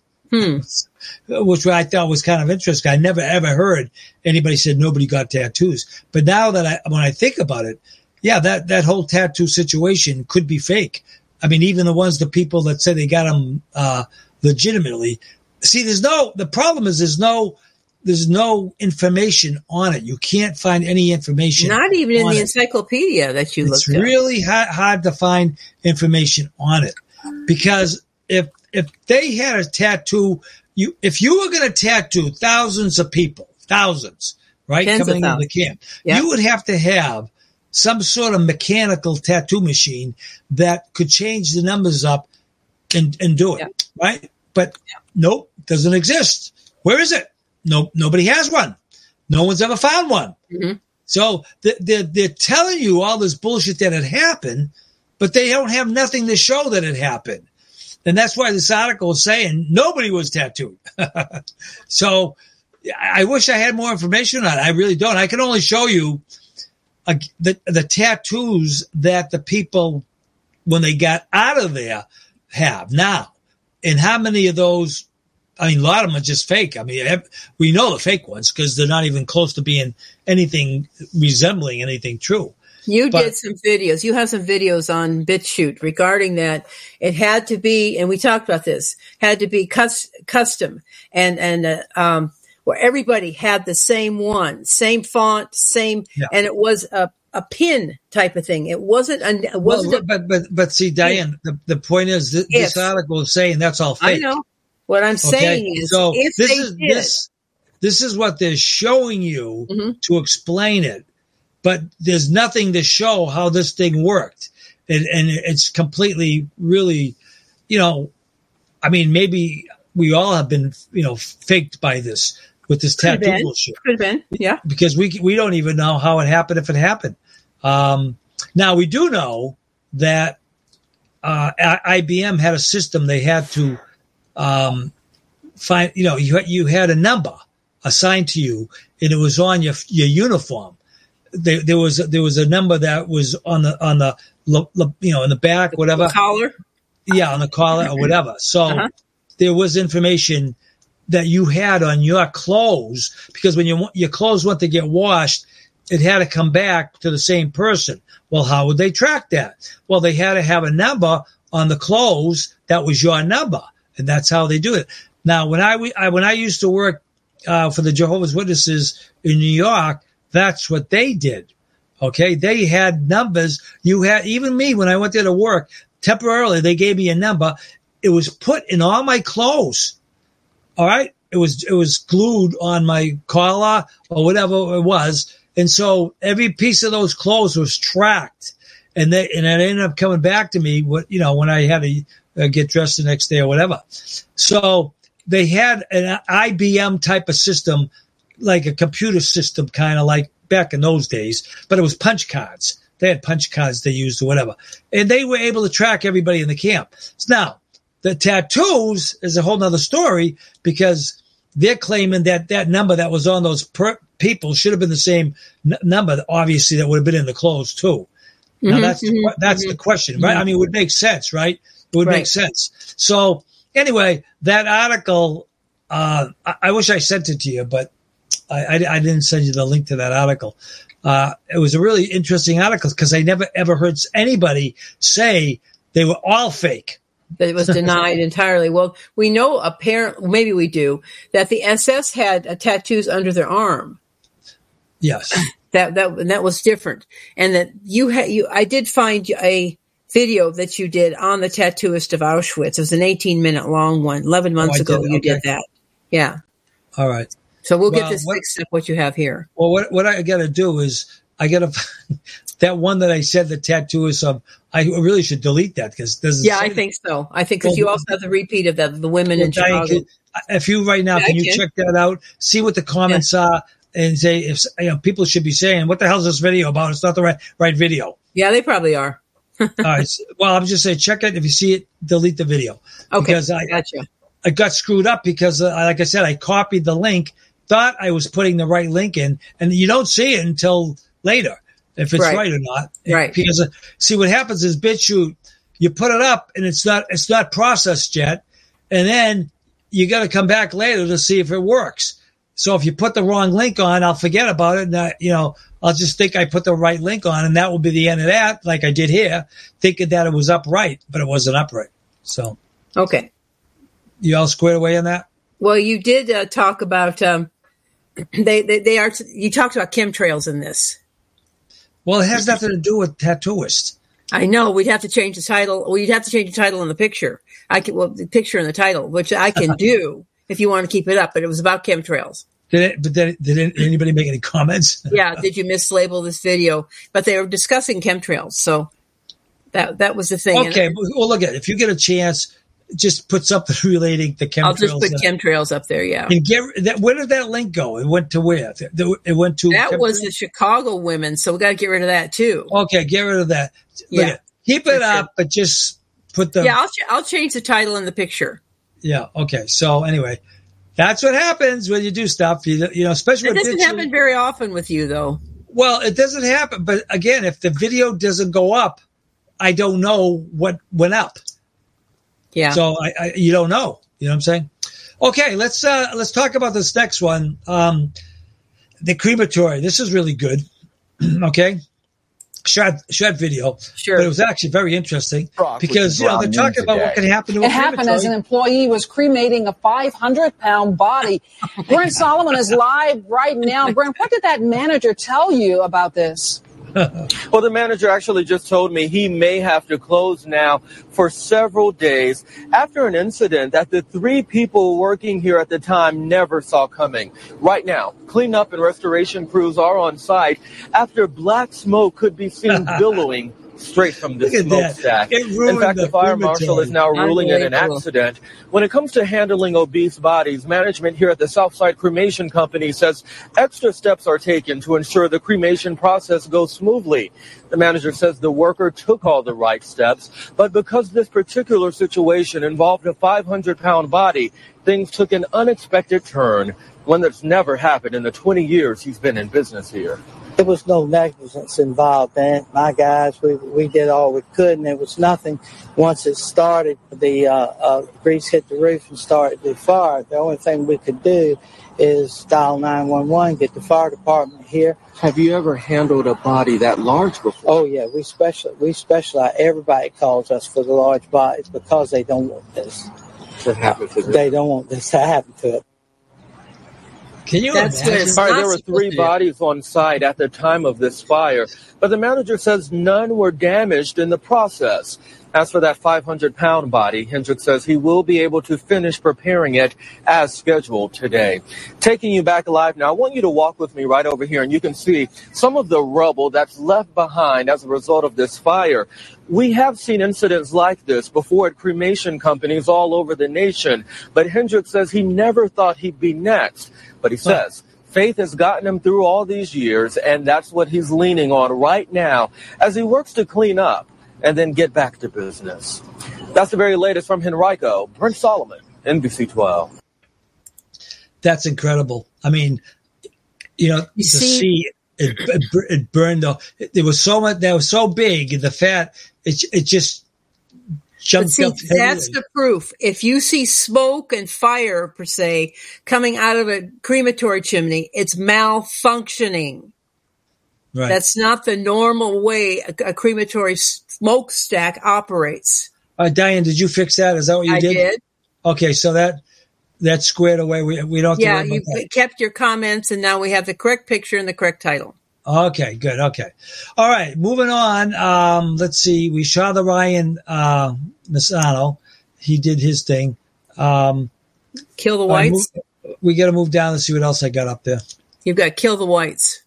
which I thought was kind of interesting. I never ever heard anybody said nobody got tattoos, but now that when I think about it, yeah, that whole tattoo situation could be fake. I mean, even the people that say they got them legitimately. See, the problem is there's no information on it. You can't find any information. Not even in the encyclopedia that you looked at. It's really hard to find information on it, because if they had a tattoo, if you were going to tattoo thousands of people, right, coming into the camp, you would have to have some sort of mechanical tattoo machine that could change the numbers up and do it, right? But nope, doesn't exist. Where is it? Nobody has one. No one's ever found one. Mm-hmm. So they're telling you all this bullshit that had happened, but they don't have nothing to show that it happened. And that's why this article is saying nobody was tattooed. So I wish I had more information on it. I really don't. I can only show you the tattoos that the people, when they got out of there, have now. And how many of those, I mean, a lot of them are just fake. I mean, we know the fake ones because they're not even close to being anything resembling anything true. You did some videos. You have some videos on BitChute regarding that. It had to be, and we talked about this, had to be custom and where everybody had the same one, same font, and it was a pin type of thing. It wasn't. But see, Diane, the point is this article is saying that's all fake. I know. What I'm saying is, so if this is what they're showing you to explain it, but there's nothing to show how this thing worked, and it's completely, really, I mean, maybe we all have been, faked by this with this tattoo bullshit. Could have been, yeah, because we don't even know how it happened if it happened. Now we do know that IBM had a system they had to. Find, you had a number assigned to you and it was on your uniform. there was a number that was on the in the back, whatever. The collar? Yeah, on the collar or whatever. So there was information that you had on your clothes, because when your clothes went to get washed, it had to come back to the same person. Well, how would they track that? Well, they had to have a number on the clothes that was your number, and that's how they do it. Now, when I used to work for the Jehovah's Witnesses in New York, that's what they did. Okay, they had numbers. You had, even me, when I went there to work temporarily, they gave me a number. It was put in all my clothes. All right, it was glued on my collar or whatever it was, and so every piece of those clothes was tracked, and it ended up coming back to me. When I had to get dressed the next day or whatever. So they had an IBM type of system, like a computer system, kind of like back in those days, but it was punch cards. They had punch cards they used or whatever, and they were able to track everybody in the camp. Now, the tattoos is a whole nother story, because they're claiming that number that was on those people should have been the same number, obviously, that would have been in the clothes too. Now, that's the question, right? I mean, it would make sense, right? It would make sense. So anyway, that article, I wish I sent it to you, but I didn't send you the link to that article. It was a really interesting article, because I never ever heard anybody say they were all fake. That it was denied entirely. Well, we know maybe we do, that the SS had tattoos under their arm. Yes. That was different. And that I did find a video that you did on the tattooist of Auschwitz. It was an 18-minute long one. 11 months ago you did that. Yeah. All right. So we'll get this fixed up, what you have here. Well, what I got to do is I got to that one that I said the tattooist of. I really should delete that, because I think so. I think because you also have the repeat of the women in Chicago. If you right now, can you check that out? See what the comments are, and say if people should be saying, "What the hell is this video about?" It's not the right video. Yeah, they probably are. All right. Well, I'm just saying, check it. If you see it, delete the video. Okay. Because I got screwed up because, like I said, I copied the link, thought I was putting the right link in, and you don't see it until later, if it's right or not. Right. Because see, what happens is BitChute, you put it up and it's not processed yet, and then you got to come back later to see if it works. So if you put the wrong link on, I'll forget about it, and I'll just think I put the right link on, and that will be the end of that, like I did here, thinking that it was upright, but it wasn't upright. So okay, you all squared away on that? Well, you did talk about you talked about chemtrails in this. Well, it has nothing to do with tattooists. I know. We'd have to change the title. Well, you'd have to change the title in the picture. The picture and the title, which I can do if you want to keep it up. But it was about chemtrails. Did anybody make any comments? Yeah. Did you mislabel this video? But they were discussing chemtrails, so that was the thing. Okay. Well, look at it. If you get a chance, just put something relating to chemtrails. I'll just put chemtrails up there. Yeah. And where did that link go? It went to where? It went to that was the Chicago women. So we got to get rid of that too. Okay, get rid of that. Yeah. Keep it up, but just put the. Yeah, I'll change the title and the picture. Yeah. Okay. So anyway, that's what happens when you do stuff. Especially. It doesn't happen very often with you, though. Well, it doesn't happen. But again, if the video doesn't go up, I don't know what went up. Yeah. So you don't know. You know what I'm saying? Okay, let's talk about this next one. The crematory. This is really good. Okay. Short video. Sure. But it was actually very interesting because they're talking about what can happen to a crematory. It happened as an employee was cremating a 500-pound body. Brent Solomon is live right now. Brent, what did that manager tell you about this? Well, the manager actually just told me he may have to close now for several days after an incident that the 3 people working here at the time never saw coming. Right now, cleanup and restoration crews are on site after black smoke could be seen billowing straight from the smokestack. In fact, the fire marshal is now ruling it an accident. When it comes to handling obese bodies, management here at the Southside Cremation Company says extra steps are taken to ensure the cremation process goes smoothly. The manager says the worker took all the right steps, but because this particular situation involved a 500-pound body, things took an unexpected turn, one that's never happened in the 20 years he's been in business here. There was no negligence involved, man. My guys, we did all we could, and there was nothing. Once it started, the grease hit the roof and started the fire. The only thing we could do is dial 911, get the fire department here. Have you ever handled a body that large before? Oh, yeah. We specialize. Everybody calls us for the large bodies because they don't want this to happen to them. They don't want this to happen to them. Can you imagine? All right, there were 3 bodies on site at the time of this fire, but the manager says none were damaged in the process. As for that 500-pound body, Hendricks says he will be able to finish preparing it as scheduled today. Taking you back alive now, I want you to walk with me right over here, and you can see some of the rubble that's left behind as a result of this fire. We have seen incidents like this before at cremation companies all over the nation, but Hendricks says he never thought he'd be next. But he says faith has gotten him through all these years, and that's what he's leaning on right now as he works to clean up and then get back to business. That's the very latest from Henrico. Brent Solomon, NBC 12. That's incredible. I mean, to see it burned off. There was so much. That was so big, and the fat. It just jumped up. That's the proof. If you see smoke and fire per se coming out of a crematory chimney, it's malfunctioning. Right. That's not the normal way a crematory smokestack operates. Diane, did you fix that? Is that what you did? I did. Okay, so that's squared away. We don't have to worry about you kept your comments, and now we have the correct picture and the correct title. Okay, good. Okay. All right, moving on. Let's see. We saw the Ryan Misano. He did his thing. Kill the Whites? We got to move down and see what else I got up there. You've got Kill the Whites.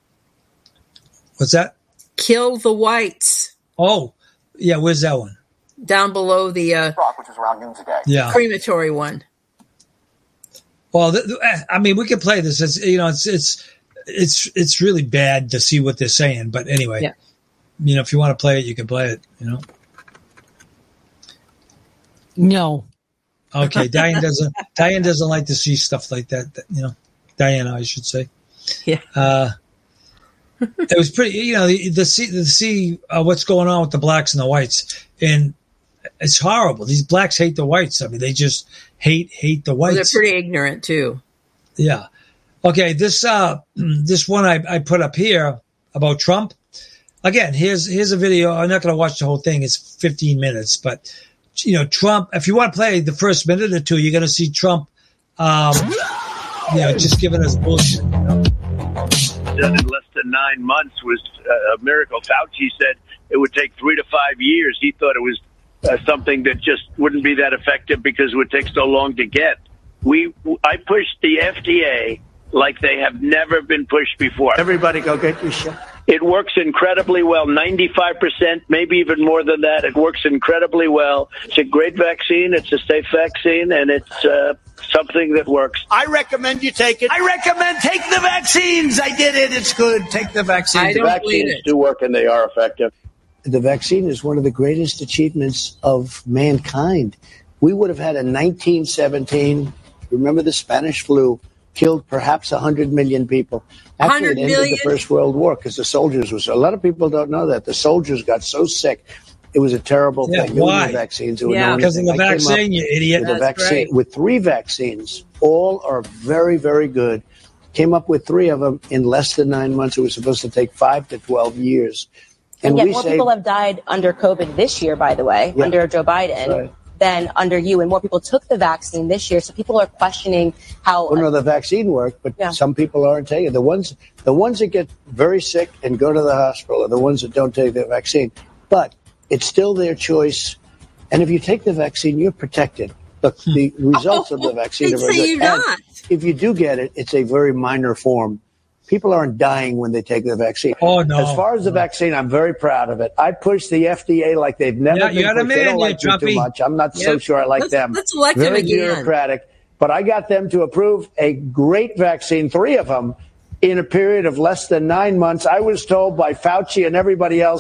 What's that? Kill the Whites. Oh, yeah. Where's that one? Down below the which is around noon today. Yeah. Crematory one. Well, I mean, we can play this. It's really bad to see what they're saying, but anyway, if you want to play it, you can play it. No. Okay, Diane doesn't like to see stuff like that. Diana, I should say. Yeah. It was pretty, to see what's going on with the blacks and the whites, and it's horrible. These blacks hate the whites. I mean, they just hate the whites. Well, they're pretty ignorant too. Yeah. Okay. This one I put up here about Trump. Again, here's a video. I'm not going to watch the whole thing. It's 15 minutes, but Trump. If you want to play the first minute or two, you're going to see Trump. Just giving us bullshit. Done in less than 9 months was a miracle. Fauci said it would take 3 to 5 years. He thought it was something that just wouldn't be that effective because it would take so long to get. I pushed the FDA like they have never been pushed before. Everybody go get your shot. It works incredibly well, 95%, maybe even more than that. It works incredibly well. It's a great vaccine. It's a safe vaccine, and it's something that works. I recommend you take it. I recommend take the vaccines. I did it. It's good. Take the vaccines. The vaccines do work, and they are effective. The vaccine is one of the greatest achievements of mankind. We would have had in 1917, remember the Spanish flu, killed perhaps 100 million people. After it ended the First World War, because the soldiers a lot of people don't know that. The soldiers got so sick. It was a terrible thing. Why? Vaccines. Because of the vaccine, you idiot. With 3 vaccines, all are very, very good. Came up with 3 of them in less than 9 months. It was supposed to take 5 to 12 years. And yet more people have died under COVID this year, by the way, under Joe Biden, than under you. And more people took the vaccine this year. So people are questioning how... Well, no, the vaccine worked, but some people aren't taking it. The ones that get very sick and go to the hospital are the ones that don't take the vaccine. But it's still their choice. And if you take the vaccine, you're protected. Look, the results of the vaccine are very good. You're not. If you do get it, it's a very minor form. People aren't dying when they take the vaccine. Oh, no. As far as the vaccine, I'm very proud of it. I push the FDA like they've never been pushed. They don't like me too much. I'm not so sure I like them. Let's elect them again. Very bureaucratic. But I got them to approve a great vaccine, 3 of them, in a period of less than 9 months. I was told by Fauci and everybody else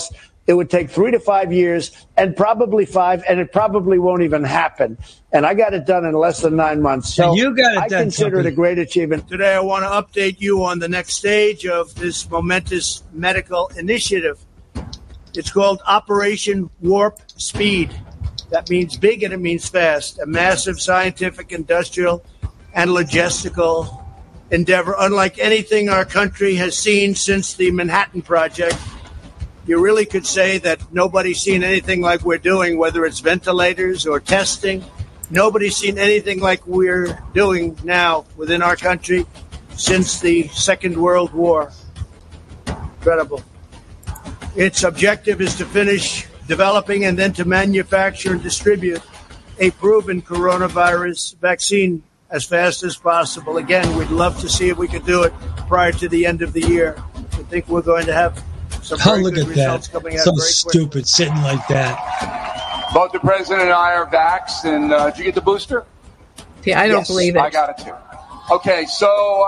It would take 3 to 5 years, and probably 5, and it probably won't even happen. And I got it done in less than 9 months. So you got it I done, consider it a Trumpy. great achievement. Today, I want to update you on the next stage of this momentous medical initiative. It's called Operation Warp Speed. That means big and it means fast. A massive scientific, industrial, and logistical endeavor, unlike anything our country has seen since the Manhattan Project. You really could say that nobody's seen anything like we're doing, whether it's ventilators or testing. Nobody's seen anything like we're doing now within our country since the Second World War. Incredible. Its objective is to finish developing and then to manufacture and distribute a proven coronavirus vaccine as fast as possible. Again, we'd love to see if we could do it prior to the end of the year. I think we're going to have some very look good at results that. coming out So very stupid, quickly. sitting like that. Both the president and I are vaxxed, and did you get the booster? Yeah, I don't Yes, believe it. I got it too. Okay, so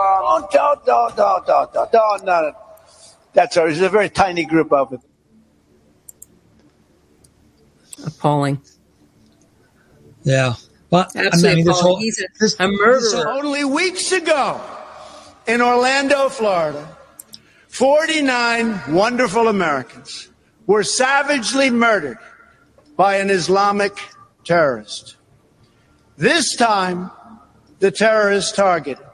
No. That's all. There's a very tiny group of it. Appalling. Yeah. But Absolutely this appalling. whole, He's a murderer. Only weeks ago in Orlando, Florida, 49 wonderful Americans were savagely murdered by an Islamic terrorist. This time, the terrorist targeted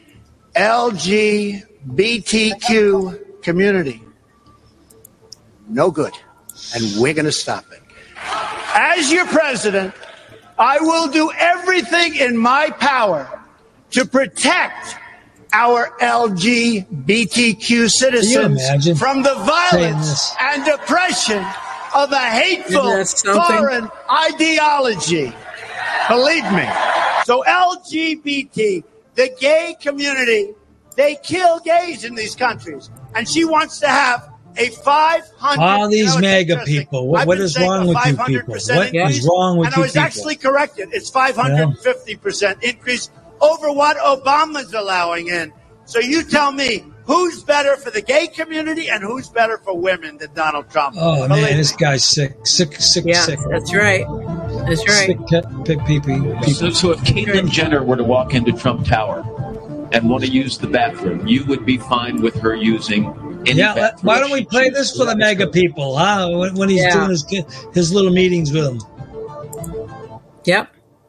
LGBTQ community. No good. And we're going to stop it. As your president, I will do everything in my power to protect our LGBTQ citizens from the violence and oppression of a hateful foreign ideology. Believe me. So LGBT, the gay community, they kill gays in these countries. And she wants to have a 500... all these MAGA people. What is wrong with you people? What is wrong with and you I was people? actually corrected. It's 550% increase over what Obama's allowing in. So you tell me, who's better for the gay community and who's better for women than Donald Trump? Oh, Believe man, me. this guy's sick. Yeah, that's right. That's right. Sick people. So if Caitlyn Jenner were to walk into Trump Tower and want to use the bathroom, you would be fine with her using any bathroom? Why don't we play this for the MAGA people, huh? When he's doing his little meetings with them. Yep.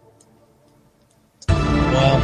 Wow.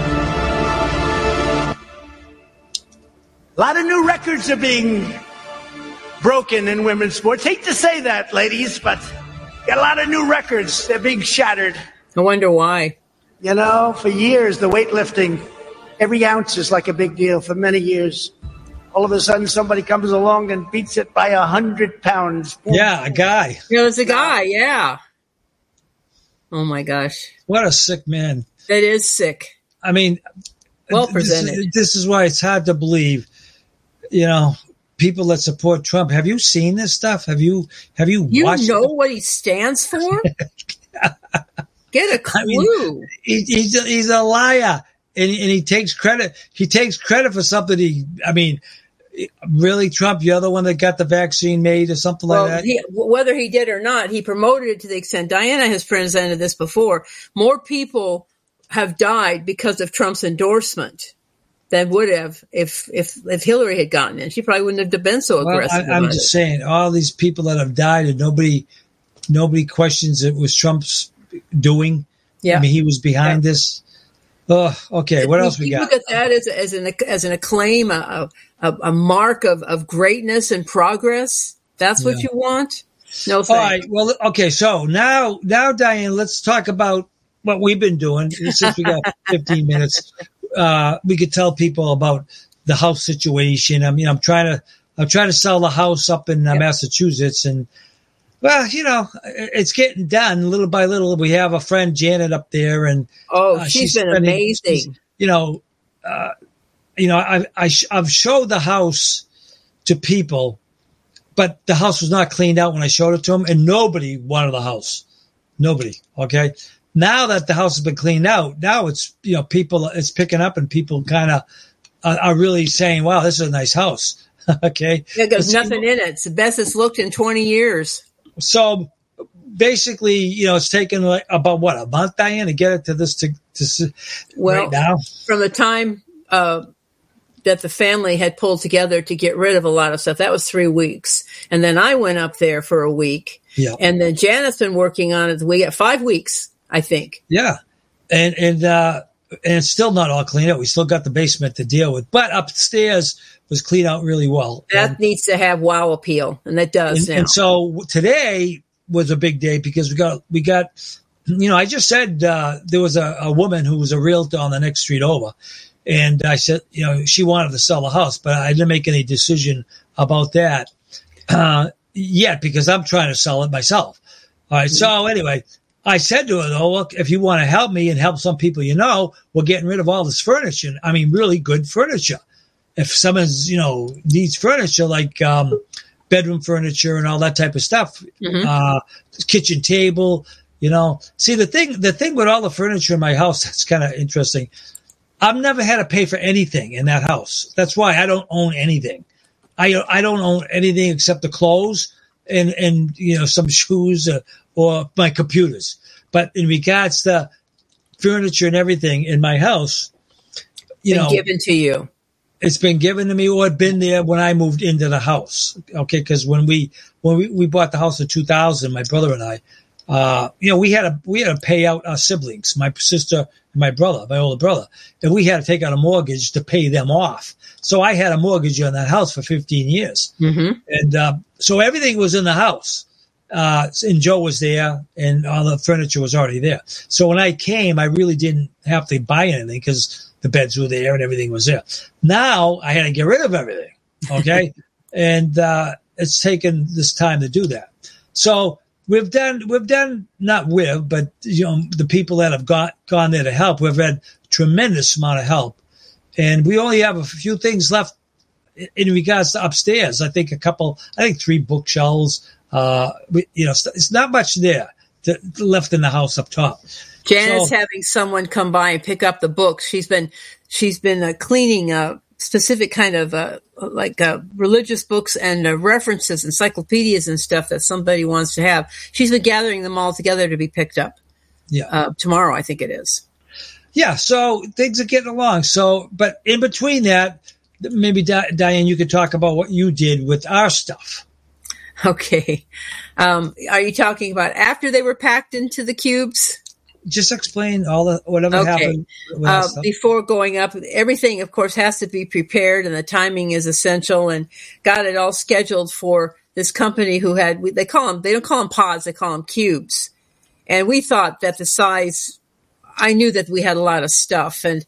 A lot of new records are being broken in women's sports. Hate to say that, ladies, but got a lot of new records. They're being shattered. I wonder why. You know, for years, the weightlifting, every ounce is like a big deal for many years. All of a sudden, somebody comes along and beats it by 100 pounds. Yeah, a guy. Yeah, it's a guy, yeah. Oh, my gosh. What a sick man. That is sick. I mean, well presented. This is why it's hard to believe, people that support Trump. Have you seen this stuff? Have you watched know what he stands for? Get a clue. I mean, he's a liar, and he takes credit. He takes credit for something. Really, Trump, you're the one that got the vaccine made or something like that? Whether he did or not, he promoted it to the extent. Diana has presented this before. More people have died because of Trump's endorsement than would have if Hillary had gotten in. She probably wouldn't have been so aggressive. I'm just saying, all these people that have died and nobody questions it was Trump's doing. Yeah. I mean, he was behind this. Oh, okay. What else we got? Look at that as an acclaim, a mark of greatness and progress. That's what you want? No thanks. All right. Well, okay. So now, Diane, let's talk about what we've been doing. Since we got 15 minutes, we could tell people about the house situation. I mean, I'm trying to sell the house up in Massachusetts, and well, it's getting done little by little. We have a friend, Janet, up there, and she's been amazing. I've showed the house to people, but the house was not cleaned out when I showed it to them, and nobody wanted the house. Nobody. Okay. Now that the house has been cleaned out, now it's people, it's picking up, and people kind of are really saying, "Wow, this is a nice house." Okay. There's nothing in it. It's the best it's looked in 20 years. So basically, it's taken like about a month, Diane, to get it to this right now. From the time that the family had pulled together to get rid of a lot of stuff, that was 3 weeks. And then I went up there for a week. Yeah. And then Janet's been working on it. We got 5 weeks, I think. Yeah. And it's still not all cleaned up. We still got the basement to deal with, but upstairs was cleaned out really well. That needs to have wow appeal, and that does now. And so today was a big day because we got, I just said there was a woman who was a realtor on the next street over, and I said, she wanted to sell the house, but I didn't make any decision about that yet because I'm trying to sell it myself. All right. So anyway, I said to her, though, look, if you want to help me and help some people, we're getting rid of all this furniture. I mean, really good furniture. If someone's, needs furniture like bedroom furniture and all that type of stuff, kitchen table, See, the thing with all the furniture in my house that's kind of interesting, I've never had to pay for anything in that house. That's why I don't own anything. I don't own anything except the clothes and some shoes or my computers. But in regards to furniture and everything in my house, given to you. It's been given to me or it been there when I moved into the house. Okay. Because when we bought the house in 2000, my brother and I, we had to pay out our siblings, my sister and my brother, my older brother, and we had to take out a mortgage to pay them off. So I had a mortgage on that house for 15 years. Mm-hmm. And, so everything was in the house. And Joe was there and all the furniture was already there. So when I came, I really didn't have to buy anything because the beds were there and everything was there. Now I had to get rid of everything. Okay. And, it's taken this time to do that. So we've done not with, but the people that have gone there to help, we've had tremendous amount of help. And we only have a few things left in regards to upstairs. I think 3 bookshelves. It's not much there left in the house up top. Janet's having someone come by and pick up the books. She's been cleaning a specific kind of religious books and references, encyclopedias and stuff that somebody wants to have. She's been gathering them all together to be picked up. Yeah, tomorrow I think it is. Yeah, so things are getting along. So, but in between that, maybe Diane, you could talk about what you did with our stuff. Okay. Are you talking about after they were packed into the cubes? Just explain whatever happened. Before going up, everything, of course, has to be prepared, and the timing is essential. And got it all scheduled for this company who had. They don't call them pods; they call them cubes. And we thought that the size. I knew that we had a lot of stuff, and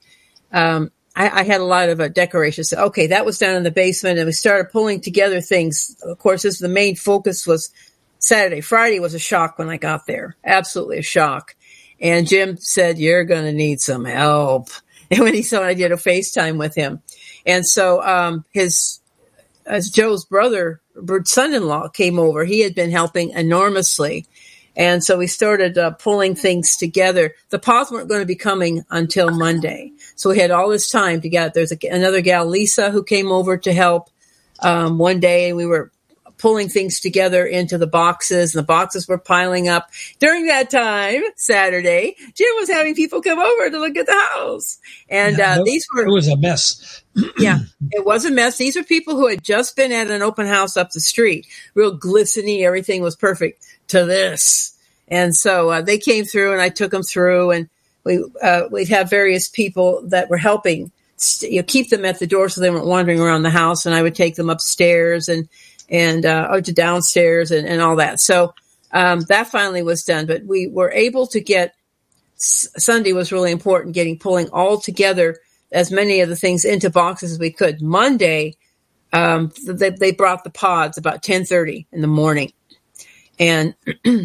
I had a lot of decorations. So, okay, that was down in the basement, and we started pulling together things. Of course, the main focus was Saturday. Friday was a shock when I got there. Absolutely a shock. And Jim said, "You're going to need some help." And when he saw I did a FaceTime with him. And so as Joe's son-in-law came over, he had been helping enormously. And so we started pulling things together. The pods weren't going to be coming until Monday. So we had all this time to get, there's another gal, Lisa, who came over to help one day. We were pulling things together into the boxes, and the boxes were piling up. During that time, Saturday, Jim was having people come over to look at the house. And it was a mess. Yeah, it was a mess. These are people who had just been at an open house up the street. Real glistening, everything was perfect. To this. And so they came through and I took them through, and we'd have various people that were helping keep them at the door so they weren't wandering around the house. And I would take them upstairs and to downstairs and all that. So that finally was done, but we were able to get, Sunday was really important, pulling all together as many of the things into boxes as we could. Monday, they brought the pods about 10:30 in the morning. And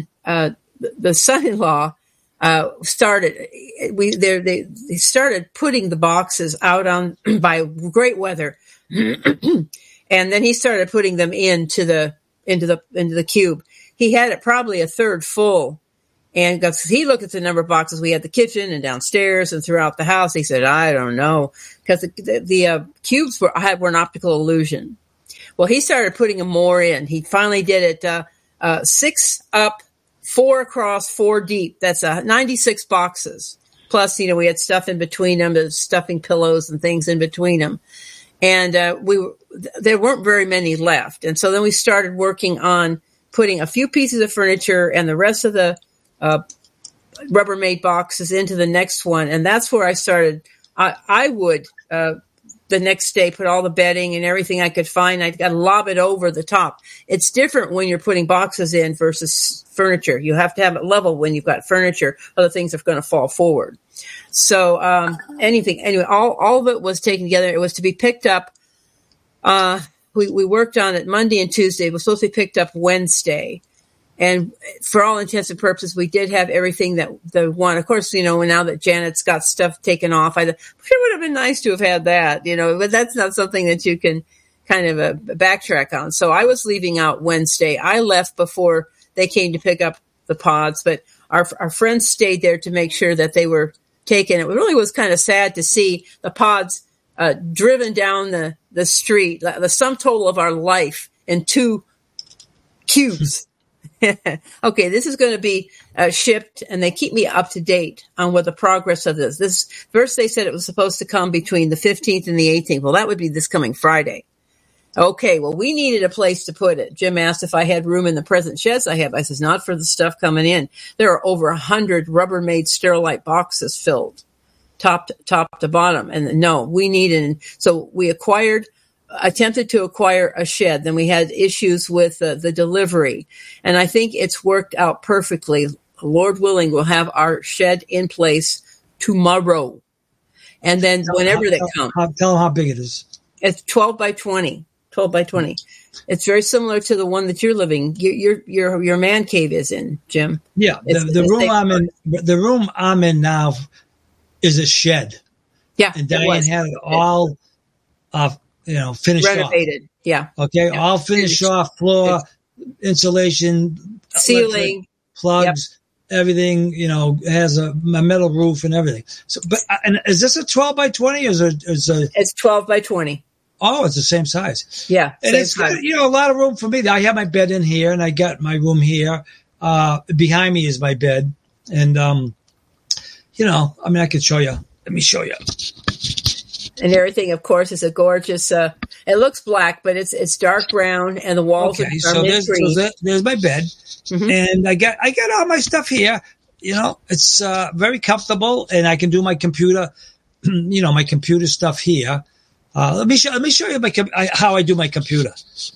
the son-in-law started. They started putting the boxes out on by great weather, and then he started putting them into the cube. He had it probably a third full, and he looked at the number of boxes we had, the kitchen and downstairs and throughout the house. He said, "I don't know," because the cubes were an optical illusion. Well, he started putting more in. He finally did it 6 up, 4 across, 4 deep. That's 96 boxes. Plus, we had stuff in between them, the stuffing pillows and things in between them. And there weren't very many left. And so then we started working on putting a few pieces of furniture and the rest of the Rubbermaid boxes into the next one. And that's where I started. I would the next day put all the bedding and everything I could find. I'd got to lob it over the top. It's different when you're putting boxes in versus furniture. You have to have it level when you've got furniture. Other things are going to fall forward. So anyway, all of it was taken together. It was to be picked up. We worked on it Monday and Tuesday. It was supposed to be picked up Wednesday. And for all intents and purposes, we did have everything that the one. Of course, now that Janet's got stuff taken off, it would have been nice to have had that, but that's not something that you can kind of backtrack on. So I was leaving out Wednesday. I left before they came to pick up the pods, but our friends stayed there to make sure that they were taken. It really was kind of sad to see the pods driven down the street, the sum total of our life in 2 cubes. Okay, this is going to be shipped, and they keep me up to date on what the progress of this. First, they said it was supposed to come between the 15th and the 18th. Well, that would be this coming Friday. Okay, well, we needed a place to put it. Jim asked if I had room in the present sheds I have. I says, not for the stuff coming in. There are over 100 Rubbermaid Sterilite boxes filled, top to bottom. And no, we needed. So we attempted to acquire a shed. Then we had issues with the delivery. And I think it's worked out perfectly. Lord willing, we'll have our shed in place tomorrow. And then whenever they come. Tell them how big it is. It's 12 by 20. 12 by 20. It's very similar to the one that you're living. Your man cave is in, Jim. Yeah. The room I'm in now is a shed. Yeah. And Diane had it all finished renovated. Off. Yeah. Okay. Yeah. All finished off, floor, insulation, ceiling, plugs, everything, has a metal roof and everything. So, and is this a 12 by 20 or is it? It's 12 by 20. Oh, it's the same size. Yeah. And it's got, a lot of room for me. I have my bed in here and I got my room here. Behind me is my bed. And, I could show you. Let me show you. And everything, of course, is a gorgeous, it looks black, but it's dark brown and the walls are mint green. So there's my bed. Mm-hmm. And I got all my stuff here. It's very comfortable and I can do my computer, my computer stuff here. Let me show you how I do my computer.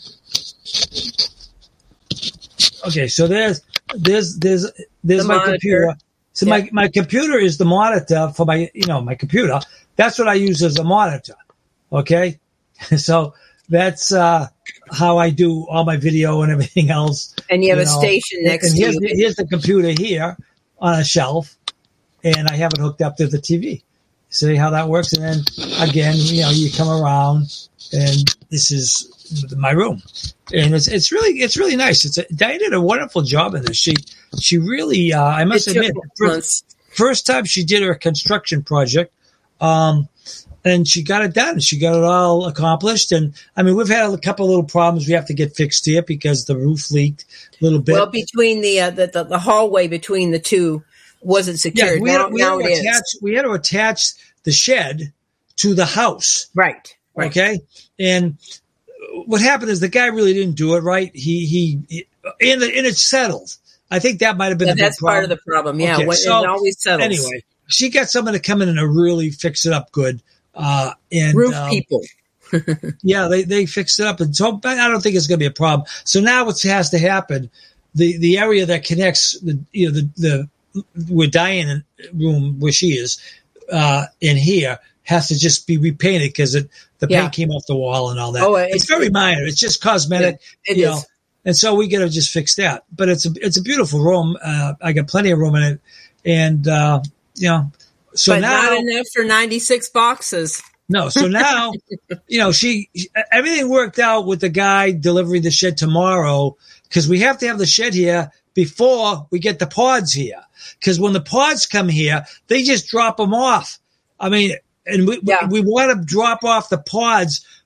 Okay, so there's my computer. So my computer is the monitor for my my computer. That's what I use as a monitor. Okay, so that's how I do all my video and everything else. And you have a station next to you. Here's the computer here on a shelf, and I have it hooked up to the TV. See how that works? And then again, you come around, and this is my room, and it's really nice. Diane did a wonderful job in this. She really, I must admit, first time she did her construction project, and she got it done. She got it all accomplished. And we've had a couple of little problems we have to get fixed here because the roof leaked a little bit. Well, between the hallway between the two wasn't secured. Yeah, we had to attach the shed to the house. Right. Okay. And what happened is the guy really didn't do it right. And it settled. I think that might have been that's part of the problem. Yeah. Okay, it always settles. Anyway, she got someone to come in and really fix it up good. And roof people. Yeah, they fixed it up. And so I don't think it's going to be a problem. So now what has to happen, the area that connects the where Diane room where she is in here has to just be repainted because the paint came off the wall and all that. Oh, it's very minor. It's just cosmetic. It is. And so we got to just fix that. But it's a beautiful room. I got plenty of room in it, and so but now not enough for 96 boxes. No. So now, she everything worked out with the guy delivering the shed tomorrow because we have to have the shed here before we get the pods here. Because when the pods come here, they just drop them off. And we want to drop off the pods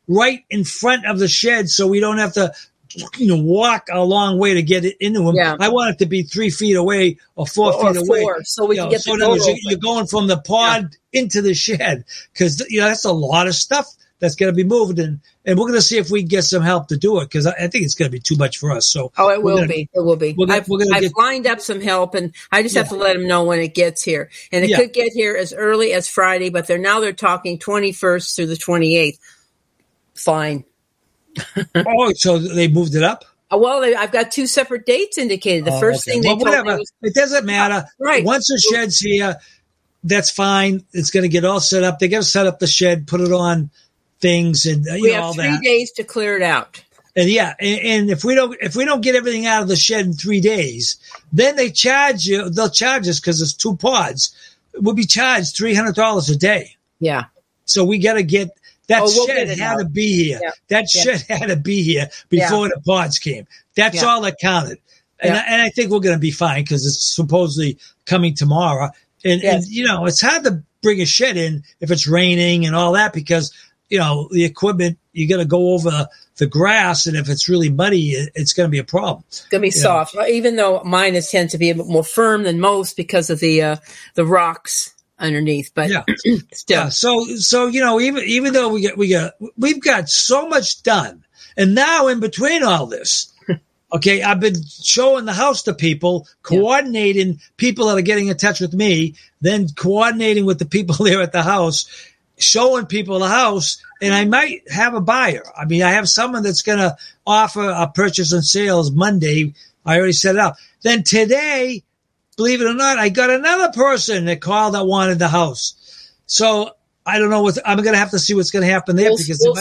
right in front of the shed so we don't have to, walk a long way to get it into them. Yeah. I want it to be 3 feet away or 4 feet away. So we can get the door open. You're going from the pod into the shed because, that's a lot of stuff that's going to be moved. And we're going to see if we can get some help to do it because I think it's going to be too much for us. So it will be. It will be. I've lined up some help, and I just have to let them know when it gets here. And it could get here as early as Friday, but they're talking 21st through the 28th. Fine. So they moved it up? Well, I've got 2 separate dates indicated. The first thing they told me was... It doesn't matter. Right. Once the shed's here, that's fine. It's going to get all set up. They're going to set up the shed, put it on things, and we have 3 days to clear it out. And and if we don't get everything out of the shed in 3 days, then they'll charge us because it's 2 pods. We'll be charged $300 a day. Yeah. So we got to get that shed had to be here. Yeah. That shed had to be here before the pods came. That's all that counted. And I think we're going to be fine because it's supposedly coming tomorrow. And it's hard to bring a shed in if it's raining and all that because the equipment, you got to go over the grass, and if it's really muddy, it's going to be a problem. It's going to be soft, even though mine tends to be a bit more firm than most because of the rocks underneath. But still, so even though we've got so much done, and now in between all this. Okay, I've been showing the house to people, coordinating people that are getting in touch with me, then coordinating with the people there at the house, showing people the house, and I might have a buyer. I mean, I have someone that's going to offer a purchase and sales Monday. I already set it up. Then today, believe it or not, I got another person that called that wanted the house. So I don't know I'm going to have to see what's going to happen there because there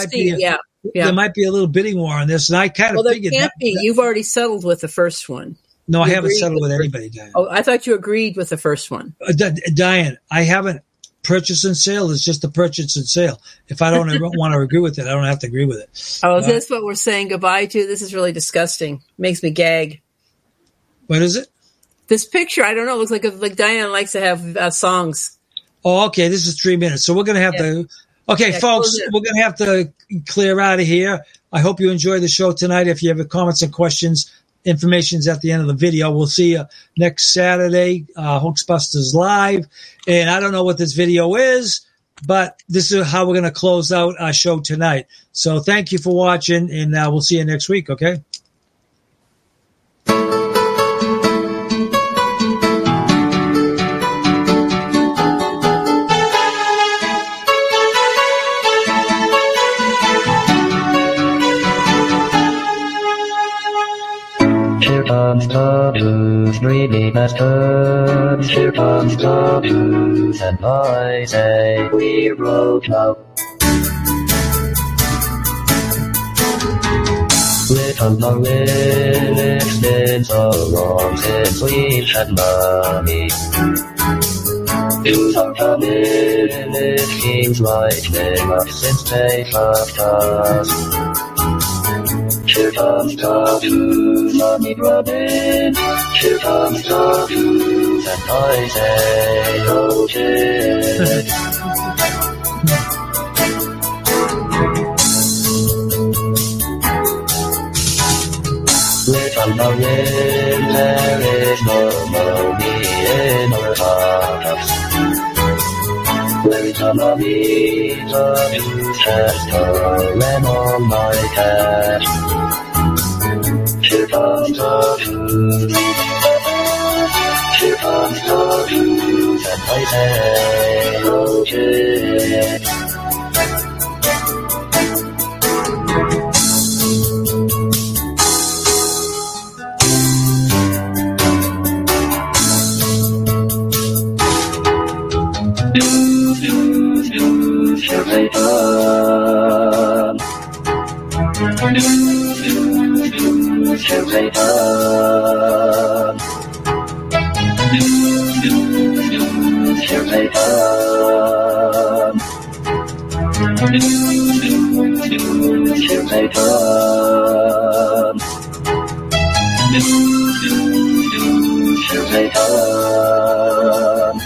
might be a little bidding war on this. And I kind of figured there can't be. You've already settled with the first one. No, I haven't settled with anybody, Diane. Oh, I thought you agreed with the first one. Diane, I haven't. Purchase and sale is just a purchase and sale. If I don't want to agree with it, I don't have to agree with it. Oh, is this what we're saying goodbye to? This is really disgusting. Makes me gag. What is it? This picture, I don't know. It looks like Diane likes to have songs. Oh, okay. This is 3 minutes. So we're going to have to... Okay, folks, we're going to have to clear out of here. I hope you enjoyed the show tonight. If you have comments and questions, information's at the end of the video. We'll see you next Saturday, Hoaxbusters Live. And I don't know what this video is, but this is how we're going to close out our show tonight. So thank you for watching, and we'll see you next week, okay? Here comes the blues, dreamy bastards. Here comes the blues, and I say we broke up. Little long it's been so long since we've had money. Things are coming, it seems like they must since they left us. Here comes the blues, money grubbing. Here comes the blues, and I say, oh, kid. Little Marin, there is no money in our hearts. Little Mamita, blues has stolen all my cash. Here comes the blues. Here comes the blues, and I say, oh, kid. Here they come. Here they come. Here they come. Here they come. Here they come.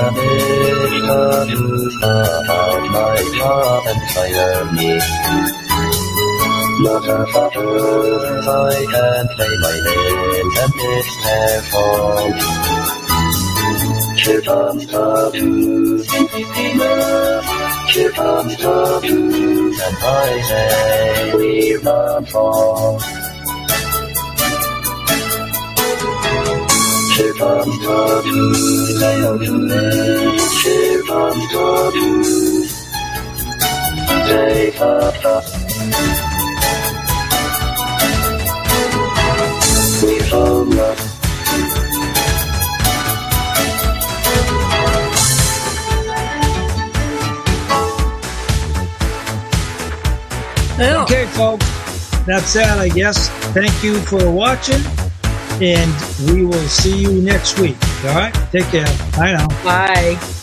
managed to snuff out my job and fire me. Motherfuckers, I can't play my names and it's their fault. Chipmunk tattoos, chipmunk tattoos, and I say we're not fall. Chipmunk tattoos, chipmunk tattoos, take up the we found love. Okay, folks, that's that, I guess. Thank you for watching, and we will see you next week. All right? Take care. Bye now. Bye.